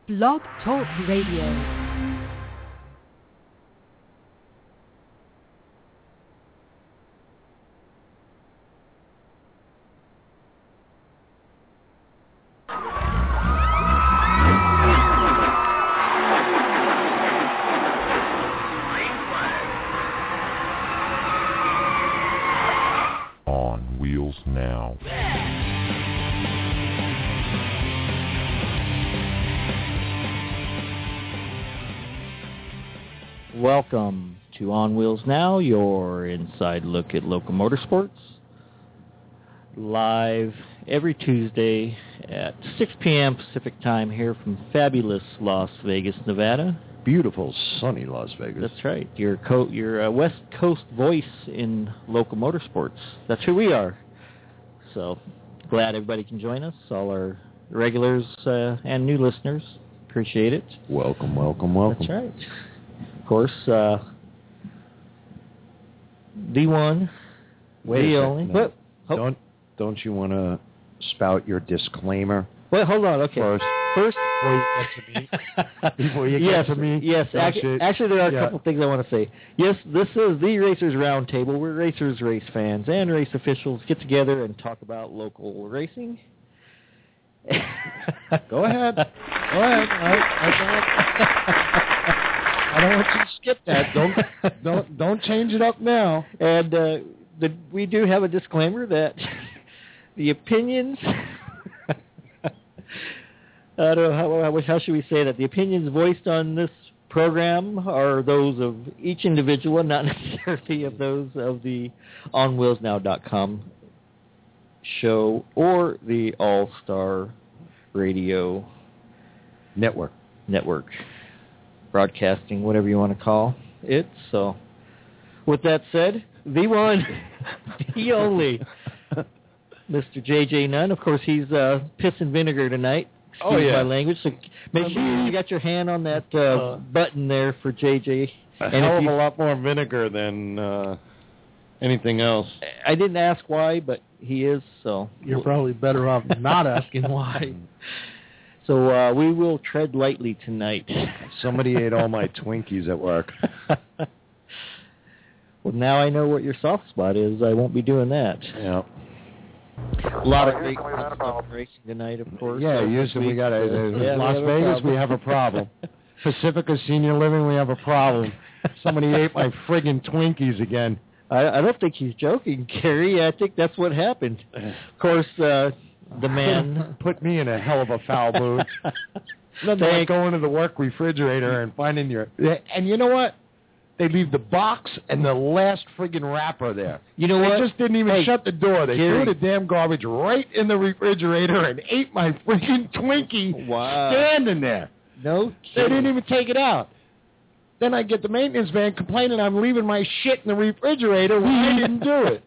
Blog Talk Radio. Welcome to On Wheels Now, your inside look at local motorsports. Live every Tuesday at 6 p.m. Pacific Time here from fabulous Las Vegas, Nevada. Beautiful, sunny Las Vegas. That's right. Your West Coast voice in local motorsports. That's who we are. So glad everybody can join us, all our regulars and new listeners. Appreciate it. Welcome, welcome, welcome. That's right. Of course, D1, Wait the a only. second, no. Don't you want to spout your disclaimer? Wait, hold on. Okay. First, before you get to me. Yes. Actually, there are a couple things I want to say. Yes, this is the Racers Roundtable, where racers, race fans, and race officials get together and talk about local racing. Go ahead. I don't want you to skip that. Don't change it up now. And we do have a disclaimer that the opinions. I don't know how should we say that. The opinions voiced on this program are those of each individual, and not necessarily of those of the OnWheelsNow.com show or the All-Star Radio Network. Broadcasting, whatever you want to call it. So, with that said, the one, the only, Mr. J.J. Nunn. Of course, he's piss and vinegar tonight. Excuse my language. So make sure you got your hand on that button there for J.J. A hell of a lot more vinegar than anything else. I didn't ask why, but he is. So you're probably better off not asking why. So we will tread lightly tonight. Somebody ate all my Twinkies at work. Well, now I know what your soft spot is. I won't be doing that. Yeah. A lot of great stuff racing tonight, of course. Yeah, usually we got Las Vegas, we have a problem. Pacifica Senior Living, we have a problem. Somebody ate my friggin' Twinkies again. I don't think he's joking, Gary. I think that's what happened. Of course, the man put me in a hell of a foul mood. Nothing like going to the work refrigerator and finding and you know what? They leave the box and the last friggin' wrapper there. You know what? They just didn't even shut the door. They threw the damn garbage right in the refrigerator and ate my friggin' Twinkie standing there. No kidding. They didn't even take it out. Then I get the maintenance man complaining I'm leaving my shit in the refrigerator when I didn't do it.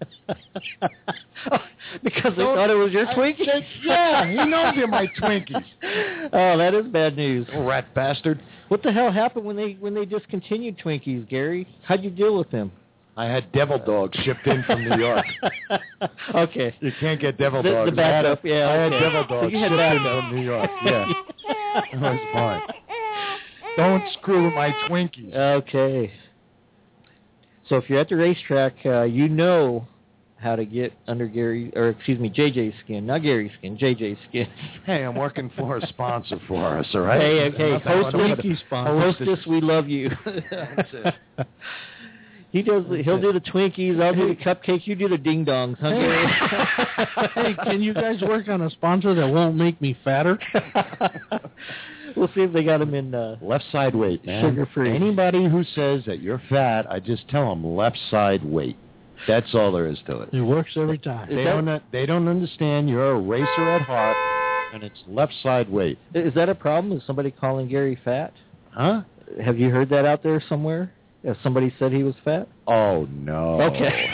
Because they thought it was your Twinkies? Yeah, he knows they're my Twinkies. Oh, that is bad news. Oh, rat bastard. What the hell happened when they discontinued Twinkies, Gary? How'd you deal with them? I had devil dogs shipped in from New York. Okay. You can't get devil dogs. The backup, I had devil dogs shipped in from New York. Yeah. That was fine. Don't screw with my Twinkies. Okay. So if you're at the racetrack, you know how to get under JJ's skin. Not Gary's skin, JJ's skin. Hey, I'm working for a sponsor for us, all right? Hey, Hostess, we love you. That's it. He'll do the Twinkies, I'll do the cupcakes, you do the ding-dongs, huh, Gary? Hey, can you guys work on a sponsor that won't make me fatter? We'll see if they got them in left side weight, man. Sugar-free. Anybody who says that you're fat, I just tell them left side weight. That's all there is to it. It works every time. They don't understand you're a racer at heart, and it's left side weight. Is that a problem? Is somebody calling Gary fat? Huh? Have you heard that out there somewhere? Has somebody said he was fat? Oh, no. Okay.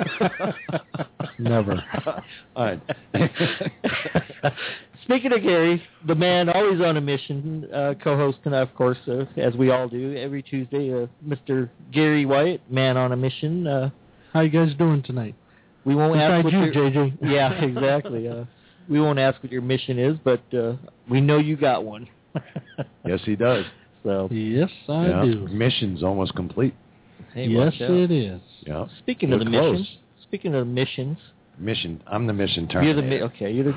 Never. All right. Speaking of Gary, the man always on a mission, co-host tonight, of course, as we all do, every Tuesday, Mr. Gary Wyatt, man on a mission. How you guys doing tonight? We won't ask what JJ. Yeah, exactly. We won't ask what your mission is, but we know you got one. Yes, he does. So, Yes, I Yeah. do. Mission's almost complete. hey, Yes, watch out. it is. Yeah. Speaking of We're the close. missions, speaking of missions, Mission. I'm the mission you're terminator. the okay. You're the.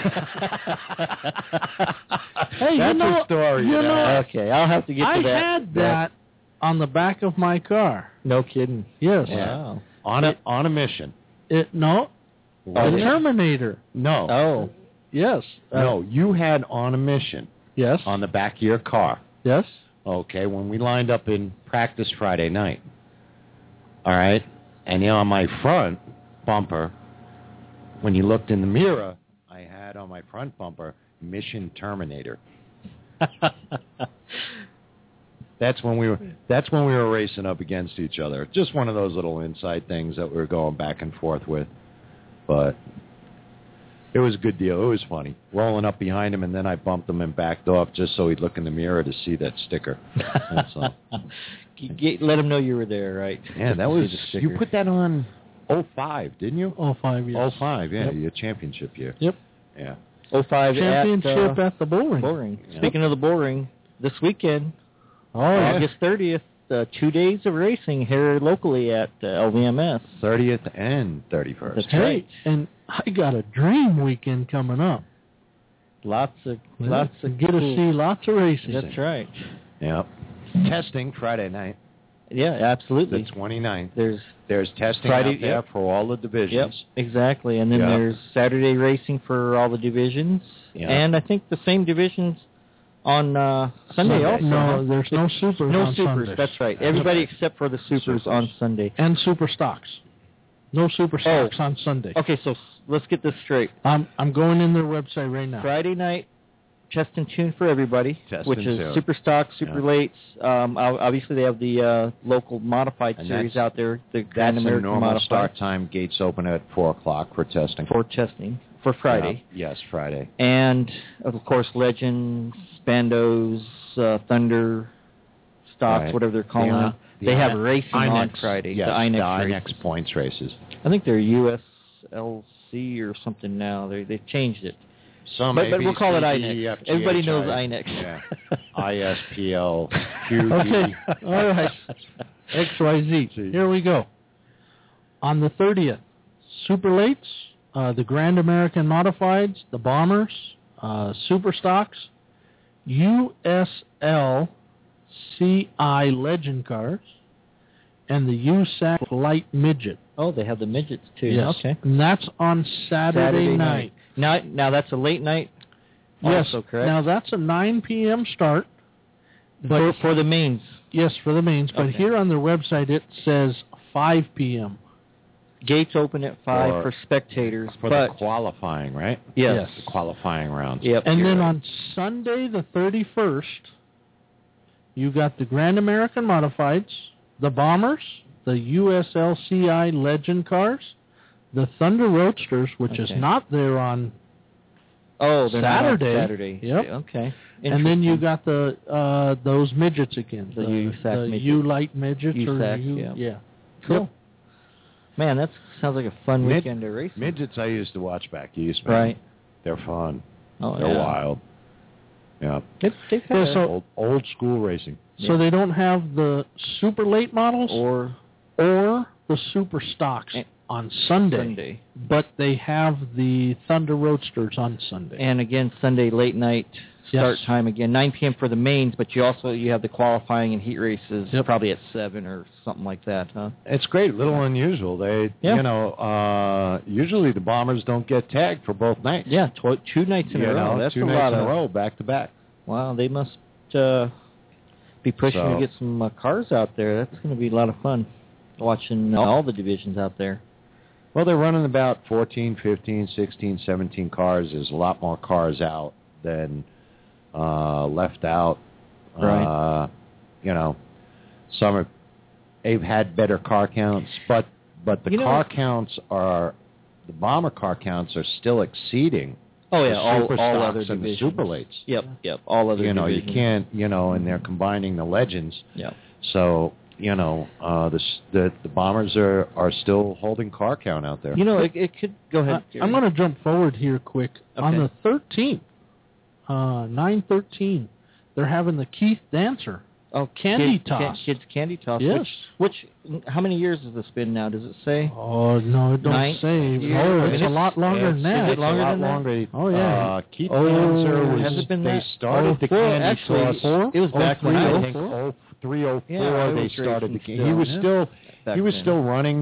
Hey, That's a story. you know, okay, I'll have to get to I that. had that on the back of my car. No kidding. Yes. Yeah. Wow. On a mission. No, Oh, the yeah. Terminator. No. Oh, Yes. No, you had on a mission Yes. on the back of your car. Yes. Okay, when we lined up in practice Friday night. All right? And on my front bumper, when you looked in the mirror, I had on my front bumper, Mission Terminator. That's when we were racing up against each other. Just one of those little inside things that we were going back and forth with. But it was a good deal. It was funny. Rolling up behind him, and then I bumped him and backed off just so he'd look in the mirror to see that sticker. That's all. Let him know you were there, right? Yeah, that See was the sticker. you put that on 05, didn't you? 05 years. 05, yeah, Yep. your championship year. Yep. Yeah. 05 Championship at at the bullring. Bullring. Yeah. Speaking of the Bullring, this weekend, Oh, yeah. August 30th, 2 days of racing here locally at LVMS. 30th and 31st. That's Hey, right. and I got a dream weekend coming up. Lots of Get to cool- see lots of racing. That's right. Yeah. Testing Friday night, Yeah, the absolutely. 29th. There's Testing Friday- out there yep. for all the Yep, divisions. exactly. And then Yep. there's Saturday racing for all the divisions. Yeah. And I think the same divisions on Sunday also. No, there's no supers No on supers, Sunday. that's right. Everybody except for the supers on Sunday. And super stocks. No super stocks on Sunday. Okay, so let's get this straight. I'm going in their website right now. Friday night, Test and Tune for everybody, Test which and is Tune. Super Stock, Super Yeah. Lates. Obviously, they have the local modified And series that's- out there, the That's Grand a American normal modified start time. Gates open at 4 o'clock for testing. for testing for Friday. Yeah. Yes, Friday. And, of course, Legends, Bandos, Thunder, Stocks, Right. whatever they're calling The, them. the They have INEX racing on INEX, Friday, Yes, the INEX INEX races. points races. I think they're USLC or something now. They've changed it. Some But we'll call it ABCD, INEX. FGHI. Everybody knows INEX. Yeah. ISPL, Okay, QD. all right. XYZ. Here we go. On the 30th, Super Lates, the Grand American Modifieds, the Bombers, Super Stocks, USLCI Legend Cars, and the USAC Light Midget. Oh, they have the midgets, too. Yes. Okay. And that's on Saturday night. Now that's a late night Yes. also, correct? Now that's a 9 p.m. start. for the mains. Yes, for the mains. But Okay. here on their website it says 5 p.m. Gates open at 5 For- for spectators. For but the qualifying, right? yes. The qualifying rounds. Yep. And You're then right. on Sunday the 31st, you got the Grand American Modifieds, the Bombers, the USLCI Legend Cars, the Thunder Roadsters, which is Okay. not there on, Oh, they're not on Saturday. Saturday. Yep. Okay. and then you Interesting. got the those midgets again, The USAC the midgets. U-Light midgets, USAC, yeah. Cool. Man, that sounds like a fun Mid- weekend to race. Midgets I used to watch back east. Right. They're fun. Oh, They're yeah. wild. Yeah. They've had Yeah, a- so- Old school racing. So they don't have the super late models or or the super stocks Eh, on Sunday, Sunday. but they have the Thunder Roadsters on Sunday. And again, Sunday late night start Yes. time again, 9 p.m. for the mains, but you have the qualifying and heat races Yep. probably at 7 or something like that, huh? It's great. A little unusual. They, Yeah. usually the Bombers don't get tagged for both nights. Yeah, 2 nights in a row. That's 2 a nights lot in of a row, back to back. Wow, they must be pushing So- to get some cars out there. That's going to be a lot of fun watching all the divisions out there. Well, they're running about 14, 15, 16, 17 cars. There's a lot more cars out than left out. Right. Some are, they've had better car counts, but the car counts are, the Bomber car counts are still exceeding Oh yeah, the all Super other Stocks and the divisions. Super Lates. Yep, all other You divisions. can't, and they're combining the Legends. Yeah. So, the Bombers are still holding car count out there. It could go ahead. I'm going to jump forward here quick. On Okay. the 13th, 9/13, they're having the Keith Dancer candy toss. Kids candy toss. Yes. Which how many years has this been now? Does it say? Oh no, it don't 9 say. years? Oh, I mean, it's a lot longer than that. Is it longer than that? longer. Oh yeah. Keith Dancer was. Has it been they that? started the candy actually, toss. it was back when I I was think 03, 04 Yeah, it they was started the racing candy. He was still back he was then. still running.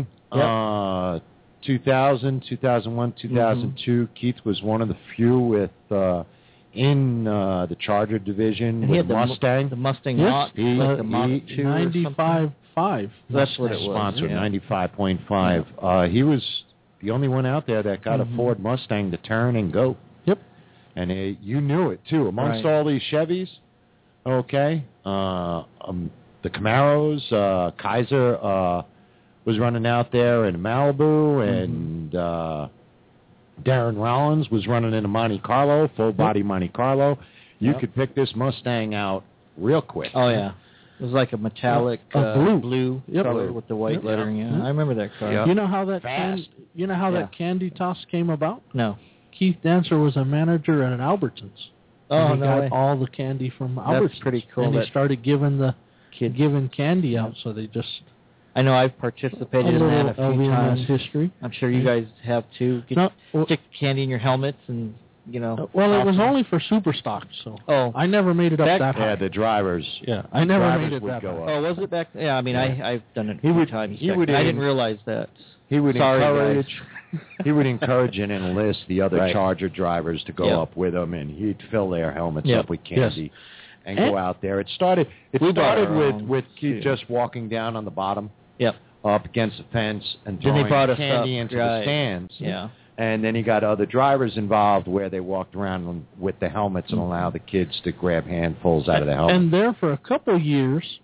2000, 2001, 2002. Keith was one of the few with in the Charger division And he with had the Mustang. The Mustang Yes. Mach, like the Mach 2 or something. 95.5. That's what it was. Sponsor, yeah. 95.5. He was the only one out there that got a Ford Mustang to turn and go. Yep. And you knew it, too. Amongst Right. all these Chevys, okay, the Camaros, Kaiser was running out there in Malibu, and Darren Rollins was running in a Monte Carlo, full-body Monte Carlo. You could pick this Mustang out real quick. Oh, yeah. It was like a metallic blue Yep. color with the white Yep. lettering. Yeah, Yep. I remember that car. Yep. You know how that Fast. that candy toss came about? No. Keith Dancer was a manager at an Albertsons. Oh, and he no got way. all the candy from Albertsons. pretty cool, And he that- started giving Kids. candy out, so they just I know I've participated in that a few LVMS times. history. I'm sure you guys have too. No, well, Stick candy in your helmets and, you know. well, it was awesome. only for super stock, so Oh. I never made it up Back- that high. Yeah, the drivers. Yeah, I never drivers made it would that go high. up. Oh, was it back? Yeah, I mean, I've done it a He few would- times. he would I in- didn't realize that. He would Sorry, encourage. He would encourage and enlist the other Right. Charger drivers to go Yep. up with him, and he'd fill their helmets Yep. up with candy and go out there. It started. It We bought started our with own, Keith too. just walking down on the bottom, Yep. up against the fence, and Then they throwing brought us candy up, into right. the stands. Yeah. And then he got other drivers involved where they walked around with the helmets and allowed the kids to grab handfuls out of the helmet. And there for a couple of years,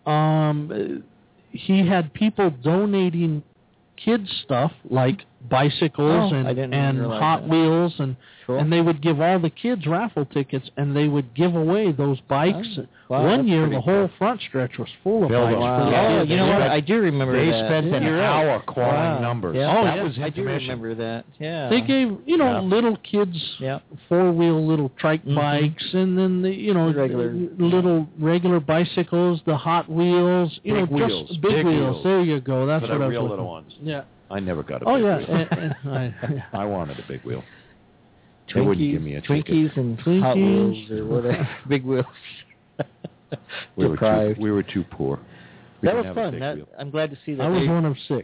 he had people donating kids stuff like bicycles Oh, I didn't and realize Hot that. Wheels, Cool. and they would give all the kids raffle tickets, and they would give away those bikes. Oh, wow, One that's year, pretty the whole front stretch was full of Filled bikes. up. for the Wow. Oh, kids. you know what? spent- I do remember They that. spent an You're right. hour calling Wow. numbers. Yeah. Oh, that yeah. was I do intermission. remember that. Yeah. They gave, Yeah. little kids Yeah. four-wheel little trike Mhm. bikes, and then the Regular- little regular bicycles, the Hot Wheels, Big just wheels. big Big wheels. wheels. There you go. That's For what the I was real looking little for. ones. Yeah. I never got a Oh big yeah. wheel. I wanted a big wheel. They Twinkies, wouldn't give me a ticket. Twinkies and Hot Twinkies. Wheels or whatever. Big wheels. We were Deprived. too poor. We That didn't was have a fun. big That, wheel. I'm glad to see that. I was they- one of 6.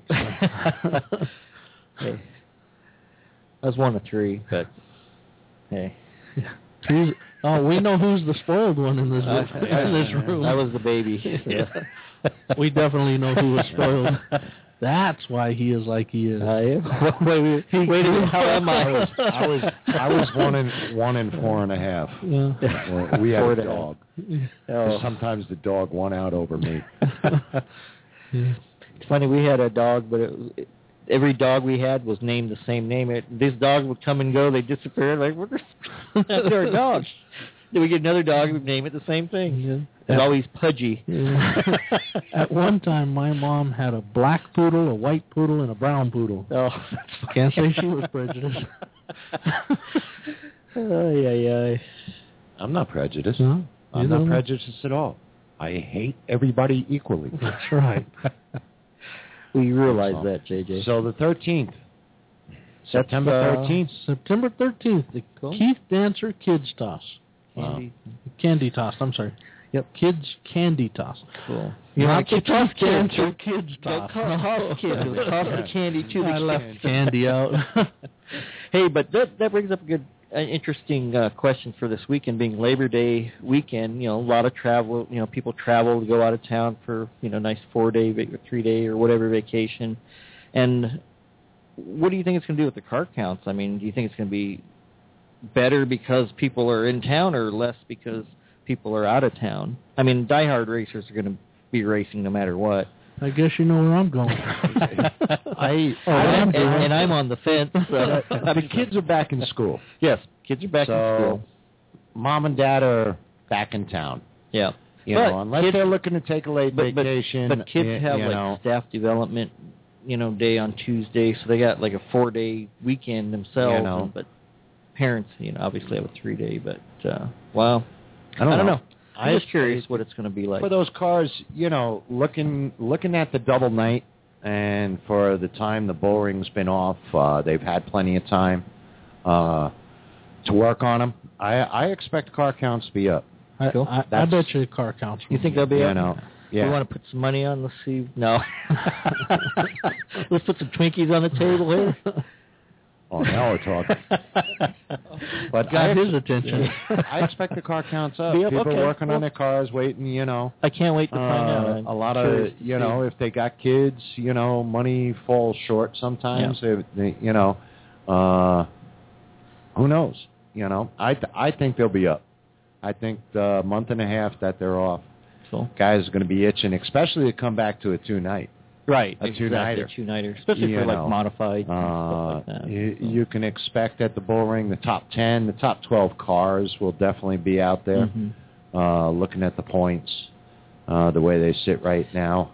Hey. I was one of 3, but hey. We know who's the spoiled one in this room. I was the baby. Yeah. We definitely know who was spoiled. That's why he is like he is. I am. Wait a minute. How am I? I was 1 and 4.5. Yeah. Well, we had Four a and a dog. Oh. Sometimes the dog won out over me. It's funny. We had a dog, but every dog we had was named the same name. This dog would come and go. They disappeared. Like, that's our dog. Then we get another dog. We name it the same thing. Yeah. It's always Pudgy. Yeah. At one time, my mom had a black poodle, a white poodle, and a brown poodle. Oh, Can't say she was prejudiced. yeah. I'm not prejudiced. No, I'm you not don't. prejudiced at all. I hate everybody equally. That's right. We realize that, JJ. So the 13th, September 13th. September 13th, the Cool. Keith Dancer Kids Toss. Candy. Candy Toss, I'm sorry. Yep. Kids Candy Toss. Cool. Not the toss Keith Dancer Kids Don't Toss. toss kids. It was toss the candy to the I kids. left candy out. Hey, but that brings up a good, interesting question for this weekend, being Labor Day weekend. A lot of travel. People travel to go out of town for nice 4-day, 3-day, or whatever vacation. And what do you think it's going to do with the car counts? I mean, do you think it's going to be better because people are in town, or less because people are out of town? I mean, diehard racers are going to be racing no matter what. I guess you know where I'm going. And I'm on the fence. So. The kids are back in school. Yes, kids are back in school. Mom and dad are back in town. Yeah. Unless kids, they're looking to take a late vacation. But kids have staff development, day on Tuesday, so they got like a 4-day weekend themselves. But parents, obviously have a 3-day. But wow, I don't know. I'm just curious what it's going to be like. For those cars, looking at the double night, and for the time the bull ring's been off, they've had plenty of time to work on them. I expect car counts to be up. I bet you car counts. You think they'll be up? Yeah. You want to put some money on? Let's see. No. Let's put some Twinkies on the table here. Oh, now we're talking. But got his attention. I expect the car counts up. Be up, People okay. working on their cars, waiting, I can't wait to find out. a lot of, if they got kids, money falls short sometimes. Yeah. Who knows? I think they'll be up. I think the month and a half that they're off, So. guys are going to be itching, especially to come back to a two-night. Right. A two-nighter. Exactly, two-nighter. Especially for modified and stuff like that. You can expect at the bull ring the top 10, the top 12 cars will definitely be out there. Mm-hmm. Looking at the points, the way they sit right now.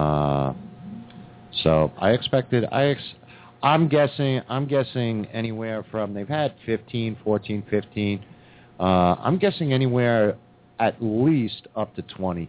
So I expected. I'm guessing anywhere from, they've had 15, 14, 15. I'm guessing anywhere at least up to 20.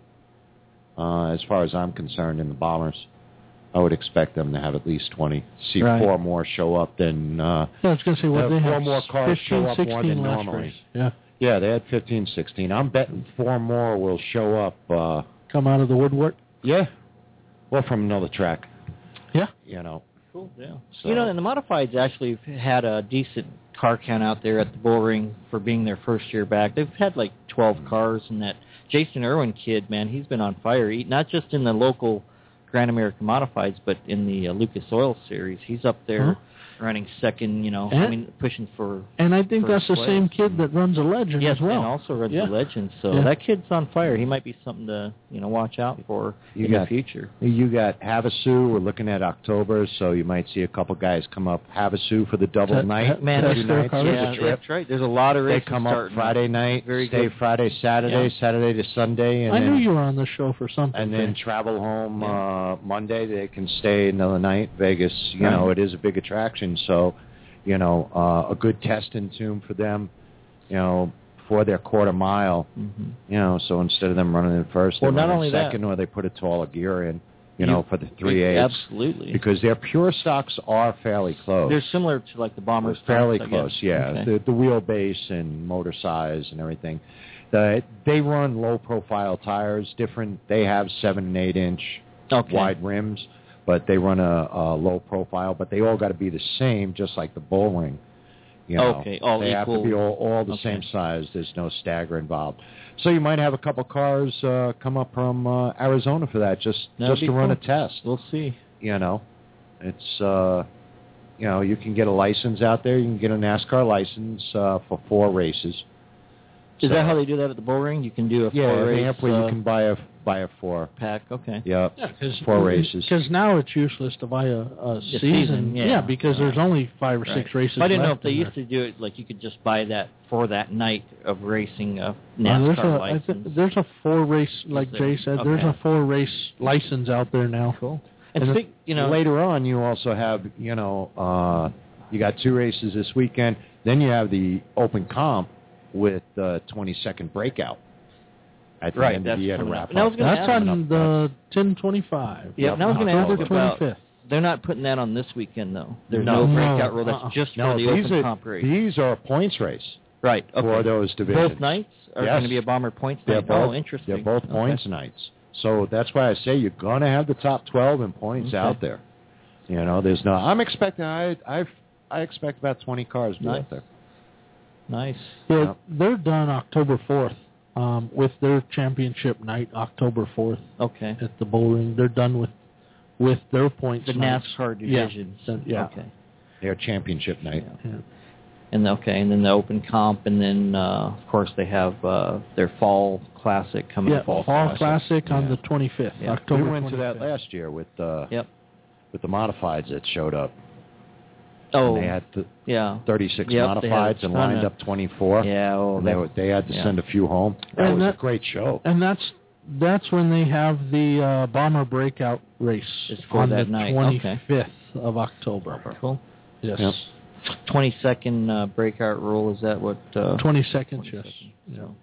As far as I'm concerned, in the Bombers, I would expect them to have at least 20. See Right. 4 more show up than. I was going to say what they 4 have. more cars 15, show up 16 more than last normally. race. Yeah. Yeah, they had 15, 16. I'm betting 4 more will show up. Come out of the woodwork. Yeah. Well, from another track. Yeah. Cool, yeah. So- And the Modifieds actually had a decent car count out there at the bull ring for being their first year back. They've had like 12 cars, and that Jason Irwin kid, man, he's been on fire. Not just in the local Grand American Modifieds, but in the Lucas Oil Series. He's up there running second, pushing for. And I think that's first the place. same kid that runs a Legend Yes, as well. and also runs Yeah. the Legend. So Yeah. that kid's on fire. He might be something to watch out for in the future. You got Havasu. We're looking at October, so you might see a couple guys come up. Havasu for the double night. Man, two that's nights, their there's a yeah, trip. that's right. There's a lot of They races come up starting. Friday night, Very stay good. Friday, Saturday, Yeah. Saturday to Sunday, and I then knew you were on the show for something. and then travel home Yeah. Monday. They can stay another night. Vegas, Right. it is a big attraction, so a good testing tune for them, for their quarter mile. Mm-hmm. So instead of them running in first, Well, they not run only in that- second, or they put a taller gear in, for the 3/8. Absolutely. Because their pure stocks are fairly close. They're similar to like the Bombers. fairly stocks, I close, guess. yeah. Okay. The wheelbase and motor size and everything. They run low-profile tires, different. They have 7 and 8 inch Okay. wide rims, but they run a low profile. But they all got to be the same, just like the bull ring. Okay, all they equal. have to be all the Okay. same size. There's no stagger involved. So you might have a couple cars come up from Arizona for that, just That'd to be run a cool. test. We'll see. It's you can get a license out there. You can get a NASCAR license for 4 races. Is that how they do that at the bull ring? You can do a 4 Yeah, race at the airport you can buy a 4. pack. Okay. Yep. Yeah, 4 races. Because now it's useless to buy a season, yeah. because there's only 5 or 6 races. I didn't know left if they in used there. to do it like you could just buy that for that night of racing a There's NASCAR a- license. there's a 4 race, like there? Jay said. There's Okay. a 4 race license out there now. Cool. And And speak, later on, you also have, you got 2 races this weekend. Then you have the open comp with the 22nd breakout at the Right, end of that's the year to coming wrap up. And I was up. gonna That's ask- on the 10/25. Yeah, and I was going to ask October about. 25th. They're not putting that on this weekend though. There's No. no breakout rule. No, That's just No, for the open comp race. these are a points race Right. Okay. for those divisions. Both nights are Yes. going to be a Bomber points They're night. both, Oh, interesting. They're both Okay. points nights. So that's why I say you're going to have the top 12 in points Okay. out there. There's no. I'm expecting. I expect about 20 cars to be Nice. out there. Nice. Yeah, Yeah. they're done October 4th with their championship night, October 4th Okay. at the bull ring. They're done with their points. The nights. NASCAR Yeah. divisions. Yeah. Okay. Their championship night. Yeah. And then the open comp, and then of course they have their fall classic coming. Yeah, Fall Classic on Yeah. the 25th, Yeah. October We went to that 25th. last year with Yep. with the modifieds that showed up. Oh. And they had Yeah. 36 Yep, they had a modifieds and ton lined of- up 24. Yeah. Oh, And that- they had to yeah. send a few home. That And was that- a great show. And that's when they have the Bomber Breakout race It's for on that the night. 25th of October. Cool. Yes. Yep. 20-second breakout rule. Is that what? 20 seconds, 20 yes. seconds. Yeah. So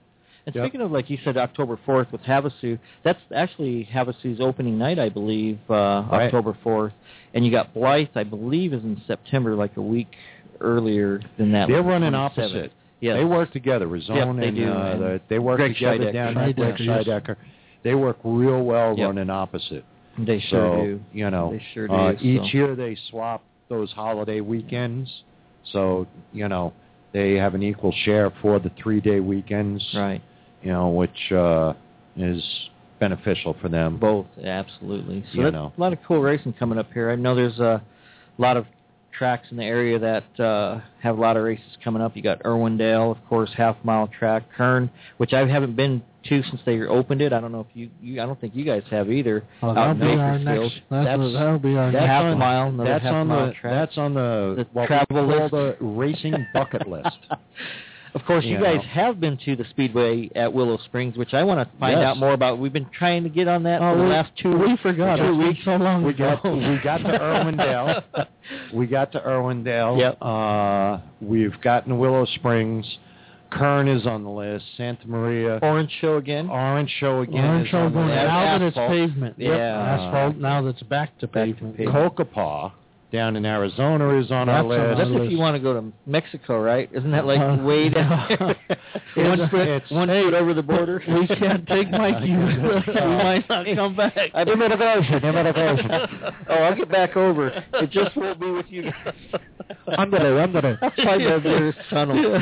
And speaking of, like you said, October 4th with Havasu, that's actually Havasu's opening night, I believe, October 4th. And you got Blythe, I believe, is in September, like a week earlier than that. They're like running 27th. opposite. Yes. They work together. Razone they do. and they work Greg together Scheidecker. down there. Greg Scheidecker. They work real well running opposite. They sure do. You know, they sure do. Each year they swap those holiday weekends. So, you know, they have an equal share for the 3-day weekends. Right. You know, which is beneficial for them. Both, absolutely. So You that's know. a lot of cool racing coming up here. I know there's a lot of tracks in the area that have a lot of races coming up. You got Irwindale, of course, half-mile track. Kern, which I haven't been to since they opened it. I don't know if you I don't think you guys have either. Oh, out that'll in be our Bakersfield. next. That'll be our That's next. half-mile, another That's on half-mile the track. that's on the what travel we call list. the racing bucket list. Of course, you You guys know. have been to the Speedway at Willow Springs, which I want to find Yes. out more about. We've been trying to get on that for the we- last 2 we weeks. forgot. 2 It's been weeks. so long We ago. got to Irwindale. We got to Irwindale. Yep. We've gotten Willow Springs. Kern is on the list. Santa Maria. Orange Show again. Orange Show again. Orange is Show on the going list. now that it's Asphalt. pavement. Yeah. Asphalt. Now that's back to Back to pavement. pavement. Kokopaw down in Arizona is on our That's on list. That's list. if you want to go to Mexico, right? Isn't that like way down there? It's- one foot over the border? We can't take Mikey with us. We might not come back. Immigration. Oh, I'll get back over. It just won't be with you guys. Under. That's why there's tunnel.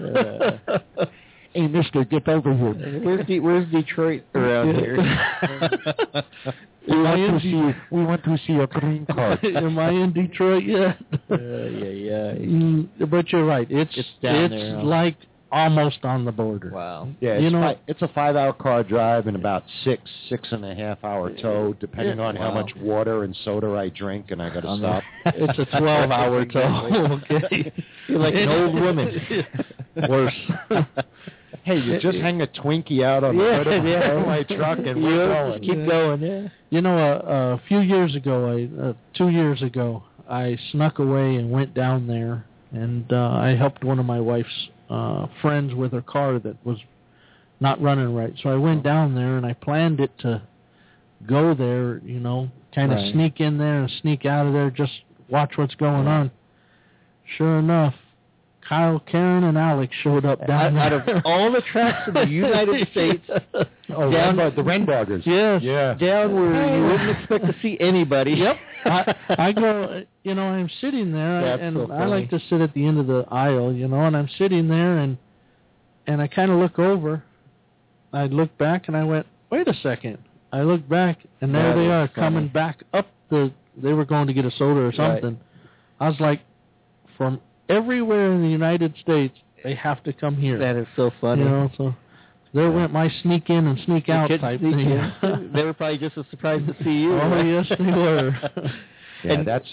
Hey, mister, get over here. Where's Detroit around here? We want to see a green card. Am I in Detroit yet? Yeah. But you're right. It's down there, huh? like almost on the border. Wow. Yeah, You know- it's a 5-hour car drive and about 6.5-hour tow, depending on how Wow. much water and soda I drink, and I got to On stop. It's a 12-hour tow. Okay. You're like an old woman. Worse. Hey, you just hang a Twinkie out on the hood of my truck, and we're going. Keep going, yeah. You know, a few years ago, 2 years ago, I snuck away and went down there, and I helped one of my wife's friends with her car that was not running right. So I went down there, and I planned it to go there, you know, kind of Right. sneak in there and sneak out of there, just watch what's going on. Sure enough, Kyle, Karen, and Alex showed up down Out there. of all the tracks in the United States, Oh, down the Renbergers. Yes. Yeah. down where you wouldn't expect to see anybody. Yep. I go, you know, I'm sitting there, That's and so I like funny. to sit at the end of the aisle, you know, and I'm sitting there, and I kind of look over. I look back, and I went, wait a second. I look back, and there That they is are funny. coming back up they were going to get a soda or something. I was like, from everywhere in the United States, they have to come here. That is so funny. You know, so there went my sneak in and sneak The out kids type sneak thing. in. They were probably just as surprised to see you. Oh, right? yes, they were. Yeah, And- that's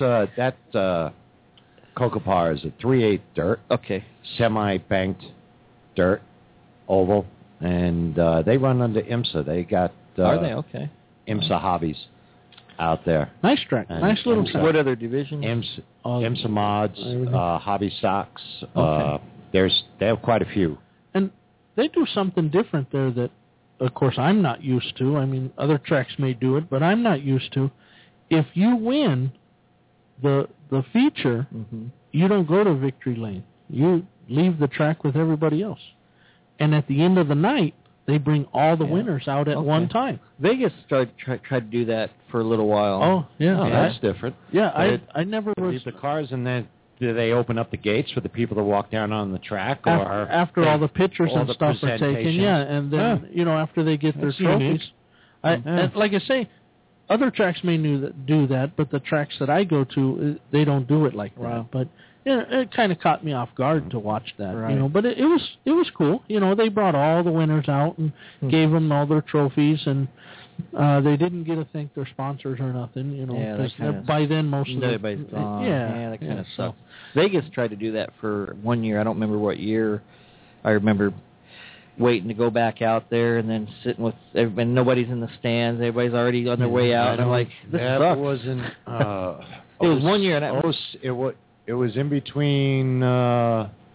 Kokopaw is a 3/8 dirt, Okay. semi-banked dirt, oval, and they run under IMSA. They got Are they? Okay. IMSA hobbies out there. Nice track. And Nice little IMSA. track. What other divisions? IMSA mods, everything. hobby stocks. Okay. They have quite a few. And they do something different there that, of course, I'm not used to. I mean, other tracks may do it, but I'm not used to. If you win the feature, Mm-hmm. you don't go to victory lane. You leave the track with everybody else. And at the end of the night, they bring all the Yeah. winners out at Okay. one time. Vegas tried to do that for a little while. Oh, yeah. Oh, that's different. yeah, But I never was... Leave the cars, and then do they open up the gates for the people to walk down on the track? Or After all the pictures all and the stuff are taken, presentation? yeah, and then, you know, after they get their That's unique. trophies. And like I say, other tracks may do that, but the tracks that I go to, they don't do it like that. Wow. But you know, it kind of caught me off guard to watch that, Right. you know. But it was cool. You know, they brought all the winners out and gave them all their trophies, and they didn't get to thank their sponsors or nothing, you know. Yeah, that 'cause kinda- by then most of Everybody's the gone. Yeah, that kind of so. sucks. Vegas tried to do that for 1 year. I don't remember what year. I remember waiting to go back out there and then sitting with everybody. And nobody's in the stands. Everybody's already on their way out. And I'm like, this that sucks. wasn't. It was 1 year. And It was in between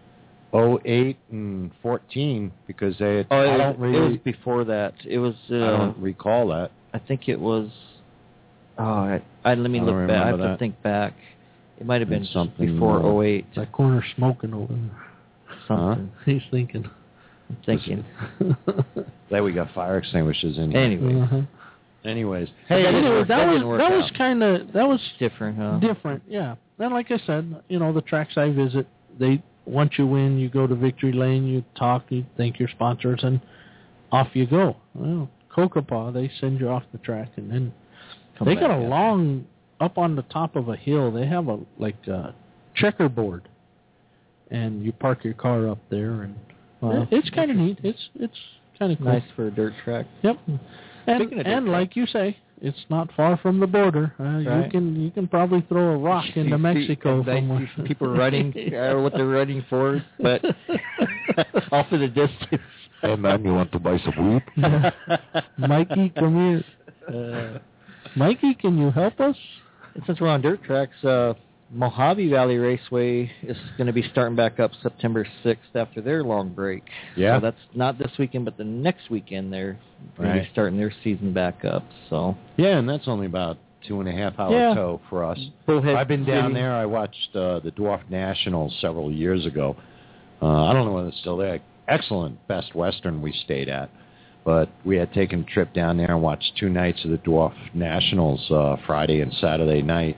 08 and 14 because they. Oh, I don't it really. was before that. It was. I don't recall that. I think it was. Oh, let me I look don't back. I have remember to that. think back. It might have been It's something before 08. That corner smoking over there. Something. He's thinking. I'm thinking. Glad we got fire extinguishers in here. Anyways. Uh-huh. Anyways. Hey, But anyway, that didn't work was out. kind of Different, huh? different, yeah. And like I said, the tracks I visit, once you win, you go to Victory Lane, you talk, you thank your sponsors, and off you go. Well, Kokopah, they send you off the track, and then they got a long, up on the top of a hill, they have a checkerboard, and you park your car up there, and it's kind of neat. It's kind of cool. Nice for a dirt track. Yep. Speaking of dirt And track. like you say, it's not far from the border. Right. You can probably throw a rock into Mexico They somewhere. see people running, or what they're running for, but off in the distance. Hey man, you want to buy some weed? Mikey, come here. Mikey, can you help us? And since we're on dirt tracks, Mojave Valley Raceway is going to be starting back up September 6th after their long break. Yeah. So that's not this weekend, but the next weekend they're going to Right. be starting their season back up. So Yeah, and that's only about 2.5 hour Yeah. tow for us. Bullhead I've been down City. there. I watched the Dwarf Nationals several years ago. I don't know whether it's still there. Excellent Best Western we stayed at. But we had taken a trip down there and watched 2 nights of the Dwarf Nationals, Friday and Saturday night.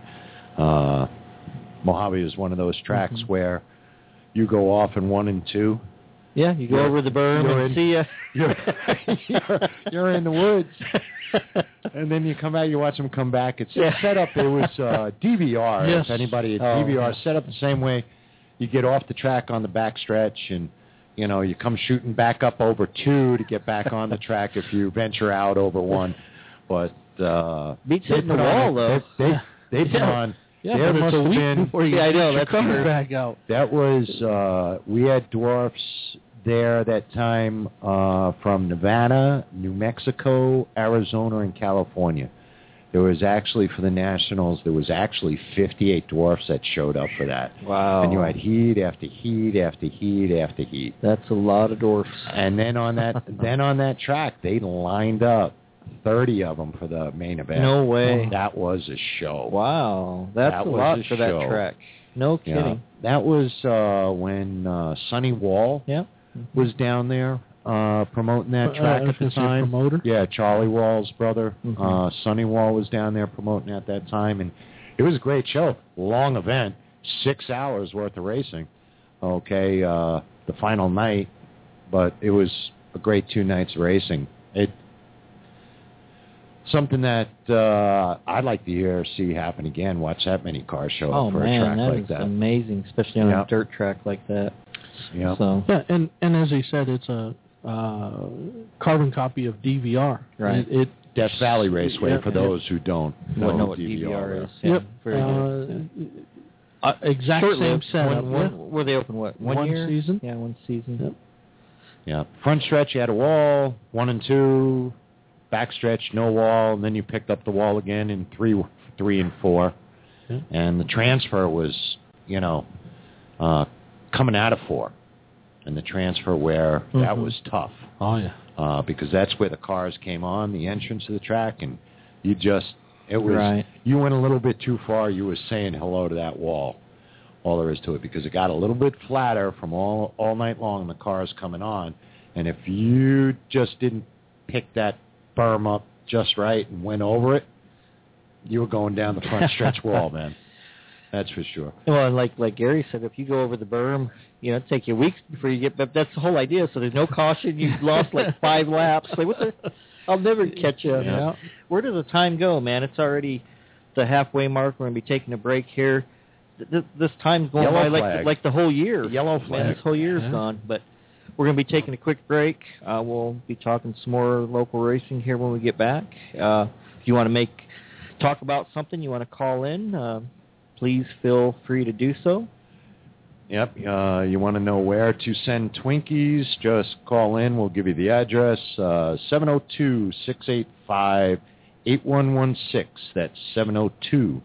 Mojave is one of those tracks where you go off in 1 and 2. Yeah, you go You're- over the berm you're and in- see ya. You're in the woods. And then you come out, you watch them come back. It's set up, it was DVR. Yes. If anybody at Oh, DVR, yeah. set up the same way. You get off the track on the back stretch and, you come shooting back up over 2 to get back on the track if you venture out over 1. But Beats they hitting the put on wall, a- though. They put on. Yeah, there but must it's a have week been. before you Yeah, I know, get your that's cover true. back out. That was, we had dwarfs there that time from Nevada, New Mexico, Arizona, and California. There was actually, for the Nationals, there was actually 58 dwarfs that showed up for that. Wow. And you had heat after heat after heat after heat. That's a lot of dwarfs. And then on that track, they lined up 30 of them for the main event. No way. That was a show. Wow. That's That a was lot a for show. that track. No Yeah. kidding. That was when Sonny Wall Yeah. was down there promoting that track I was at the gonna say time. promoter. Yeah, Charlie Wall's brother, Mhm. Sonny Wall, was down there promoting at that time, and it was a great show. Long event, 6 hours worth of racing. Okay, the final night, but it was a great 2 nights of racing. Something that I'd like to see happen again. Watch that many cars show Oh up for man, a track that like is that. amazing, especially on Yeah. a dirt track like that. Yeah. So Yeah, and as he said, it's a carbon copy of DVR. Right. It Death Valley Raceway, Yeah. for those who don't know what DVR is. Yeah, Yep. Very good. Exact same Short-lived. setup. Were they open what? One year? season. Yeah, 1 season. Yep. Yeah, front stretch you had a wall, 1 and 2. Back stretch, no wall, and then you picked up the wall again in 3 and 4. Yeah. And the transfer was, coming out of 4. And the transfer where that was tough. Oh yeah. Because that's where the cars came on, the entrance to the track, and it was, Right. you went a little bit too far, you were saying hello to that wall. All there is to it, because it got a little bit flatter from all night long, the cars coming on, and if you just didn't pick that berm up just right and went over it, you were going down the front stretch wall, man. That's for sure. Well, and like Gary said, if you go over the berm, it'll take you weeks before you get. But that's the whole idea. So there's no caution. You've lost like 5 laps. Like what the? I'll never catch you. Yeah. Where does the time go, man? It's already the halfway mark. We're gonna be taking a break here. This time's going Yellow by flag. like the whole year. Yellow Man, flag. this whole year's Yeah. gone. But we're going to be taking a quick break. We'll be talking some more local racing here when we get back. If you want to talk about something, you want to call in, please feel free to do so. Yep. You want to know where to send Twinkies, just call in. We'll give you the address, 702-685-8116. That's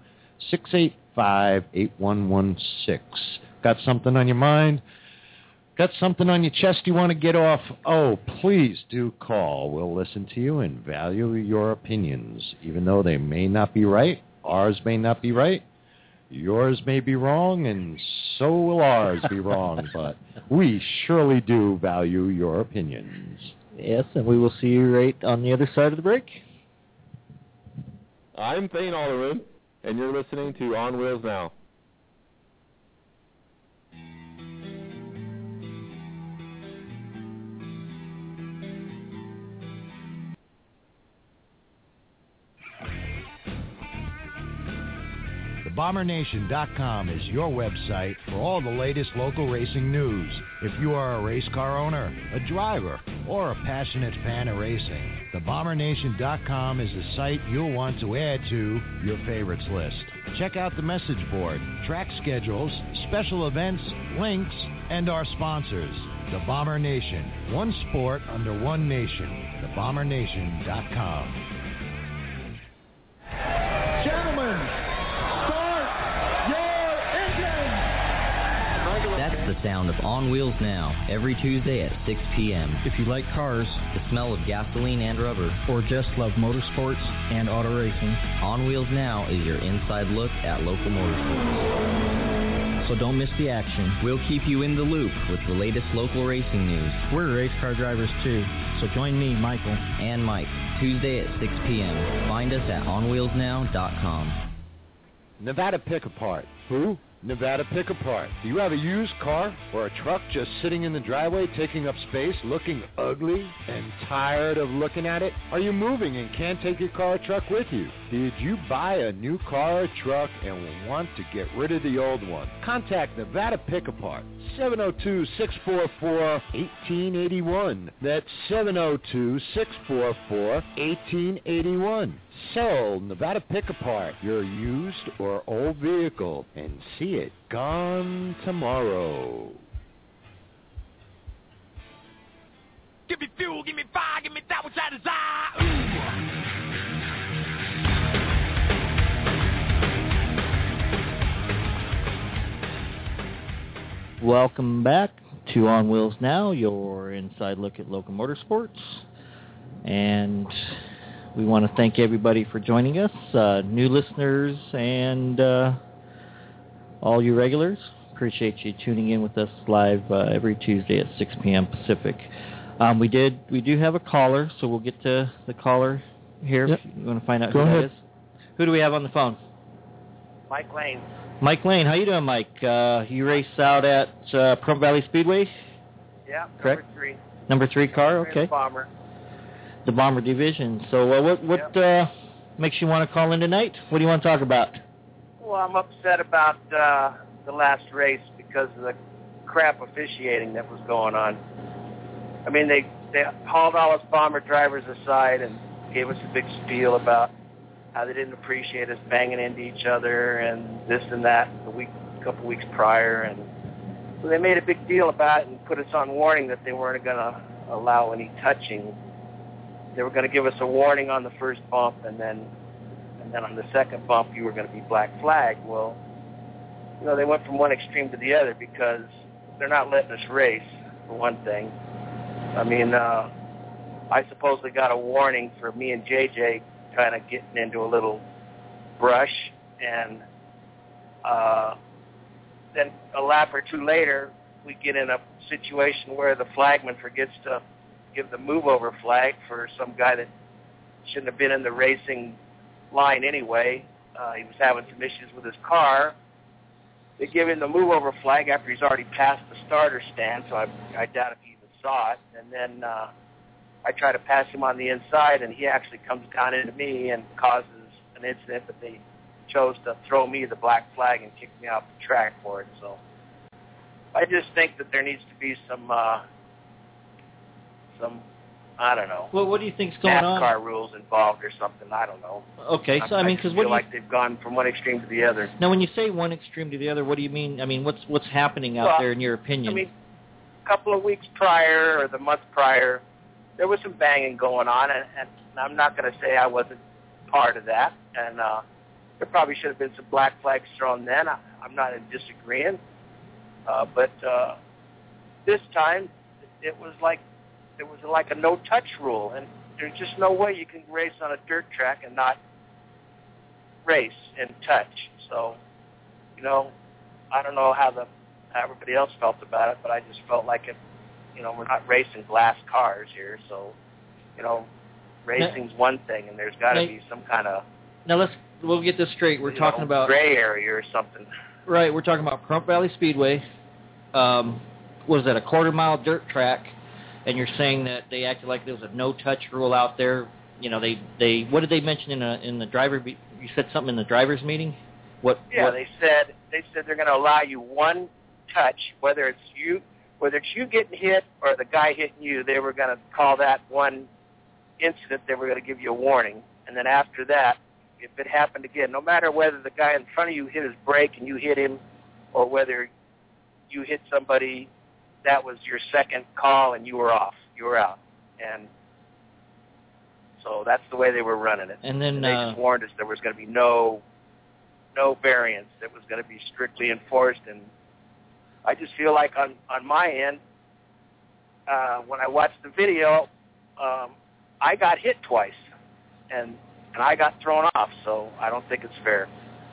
702-685-8116. Got something on your mind? Got something on your chest you want to get off? Oh, please do call. We'll listen to you and value your opinions. Even though they may not be right, ours may not be right, yours may be wrong, and so will ours be wrong. But we surely do value your opinions. Yes, and we will see you right on the other side of the break. I'm Thane Alderman, and you're listening to On Wheels Now. BomberNation.com is your website for all the latest local racing news. If you are a race car owner, a driver, or a passionate fan of racing, TheBomberNation.com is the site you'll want to add to your favorites list. Check out the message board, track schedules, special events, links, and our sponsors. The Bomber Nation, one sport under one nation. TheBomberNation.com. Gentlemen, that's the sound of On Wheels Now, every Tuesday at 6 p.m. If you like cars, the smell of gasoline and rubber, or just love motorsports and auto racing, On Wheels Now is your inside look at local motorsports. So don't miss the action. We'll keep you in the loop with the latest local racing news. We're race car drivers too, so join me, Michael, and Mike, Tuesday at 6 p.m. Find us at onwheelsnow.com. Nevada Pick Apart. Who? Nevada Pick Apart. Do you have a used car or a truck just sitting in the driveway taking up space, looking ugly and tired of looking at it? Are you moving and can't take your car or truck with you? Did you buy a new car or truck and want to get rid of the old one? Contact Nevada Pick Apart. 702-644-1881. That's 702-644-1881. Sell Nevada Pick Apart your used or old vehicle and see it gone tomorrow. Give me fuel, give me fire, give me that which I desire. Welcome back to On Wheels Now, your inside look at local motorsports. And we want to thank everybody for joining us, new listeners and all you regulars. Appreciate you tuning in with us live every Tuesday at 6 p.m. Pacific. We do have a caller, so we'll get to the caller here. Yep. If you want to find out who that is. Who do we have on the phone? Mike Lane. Mike Lane, how you doing, Mike? You race out at Pahrump Valley Speedway? Yeah, correct. Number 3 car, okay. The Bomber. The Bomber division. So what makes you want to call in tonight? What do you want to talk about? Well, I'm upset about the last race because of the crap officiating that was going on. I mean, they hauled all us Bomber drivers aside and gave us a big spiel about how they didn't appreciate us banging into each other and this and that a couple weeks prior. And so they made a big deal about it and put us on warning that they weren't going to allow any touching. They were going to give us a warning on the first bump, and then on the second bump you were going to be black flagged. Well, they went from one extreme to the other because they're not letting us race, for one thing. I mean, I supposedly got a warning for me and JJ kind of getting into a little brush, and then a lap or two later, we get in a situation where the flagman forgets to give the move-over flag for some guy that shouldn't have been in the racing line anyway. He was having some issues with his car. They give him the move-over flag after he's already passed the starter stand, so I doubt if he even saw it. And then I try to pass him on the inside, and he actually comes down into me and causes an incident, but they chose to throw me the black flag and kick me off the track for it. So I just think that there needs to be some I don't know. Well, what do you think's going on? NASCAR rules involved or something. I don't know. Okay, so I mean, because feel like they've gone from one extreme to the other. Now, when you say one extreme to the other, what do you mean? I mean, what's happening out there in your opinion? I mean, a couple of weeks prior or the month prior, there was some banging going on, and I'm not going to say I wasn't part of that. And there probably should have been some black flags thrown then. I'm not in disagreement, but this time it was like a no-touch rule, and there's just no way you can race on a dirt track and not race and touch. So, you know, I don't know how everybody else felt about it, but I just felt like we're not racing glass cars here, so, racing's one thing, and there's got to be some kind of... Now we'll get this straight. We're talking about... gray area or something. Right, we're talking about Pahrump Valley Speedway. Was that a quarter-mile dirt track? And you're saying that they acted like there was a no-touch rule out there. They what did they mention in the driver? You said something in the drivers' meeting. What? They said they're going to allow you one touch, whether it's you getting hit or the guy hitting you. They were going to call that one incident. They were going to give you a warning, and then after that, if it happened again, no matter whether the guy in front of you hit his brake and you hit him, or whether you hit somebody, that was your second call and you were off. You were out. And so that's the way they were running it. And then they just warned us there was going to be no variance. It was going to be strictly enforced. And I just feel like on my end, when I watched the video, I got hit twice. And I got thrown off, so I don't think it's fair.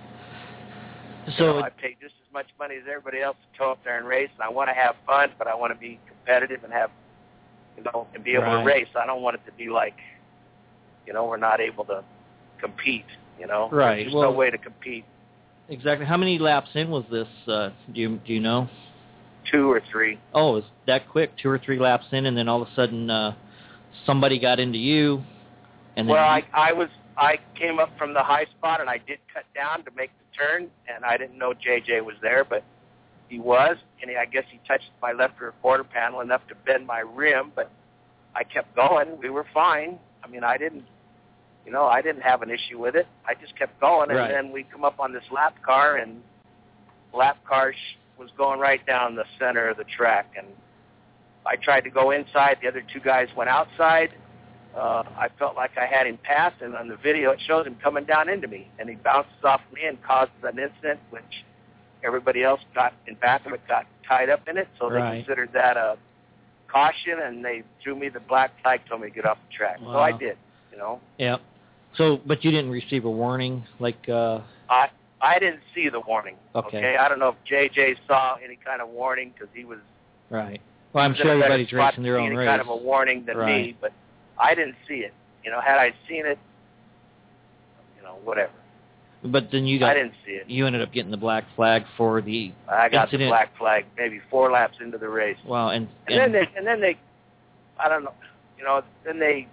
So I paid just as much money as everybody else to go up there and race, and I want to have fun, but I want to be competitive and have, and be able to race. I don't want it to be like, we're not able to compete. Right. There's no way to compete. Exactly. How many laps in was this? Do you know? 2 or 3. Oh, it was that quick? 2 or 3 laps in, and then all of a sudden somebody got into you. And then I came up from the high spot, and I did cut down to make the turn, and I didn't know JJ was there, but he was, and I guess he touched my left rear quarter panel enough to bend my rim, but I kept going. We were fine. I mean, I didn't have an issue with it. I just kept going, and then we come up on this lap car, and lap car was going right down the center of the track, and I tried to go inside. The other 2 guys went outside. I felt like I had him passed, and on the video it shows him coming down into me, and he bounces off me and causes an incident, which everybody else got in back of it got tied up in it, so they considered that a caution, and they threw me the black flag, told me to get off the track. Wow. So I did, Yeah. So, but you didn't receive a warning, like... I didn't see the warning. Okay. I don't know if JJ saw any kind of warning, because he was... Right. Well, I'm sure everybody's racing their own race. race. Kind of a warning than me, but I didn't see it. Had I seen it, whatever. But then I didn't see it. You ended up getting the black flag for the I got incident. The black flag maybe 4 laps into the race. Wow, and then they, I don't know, then they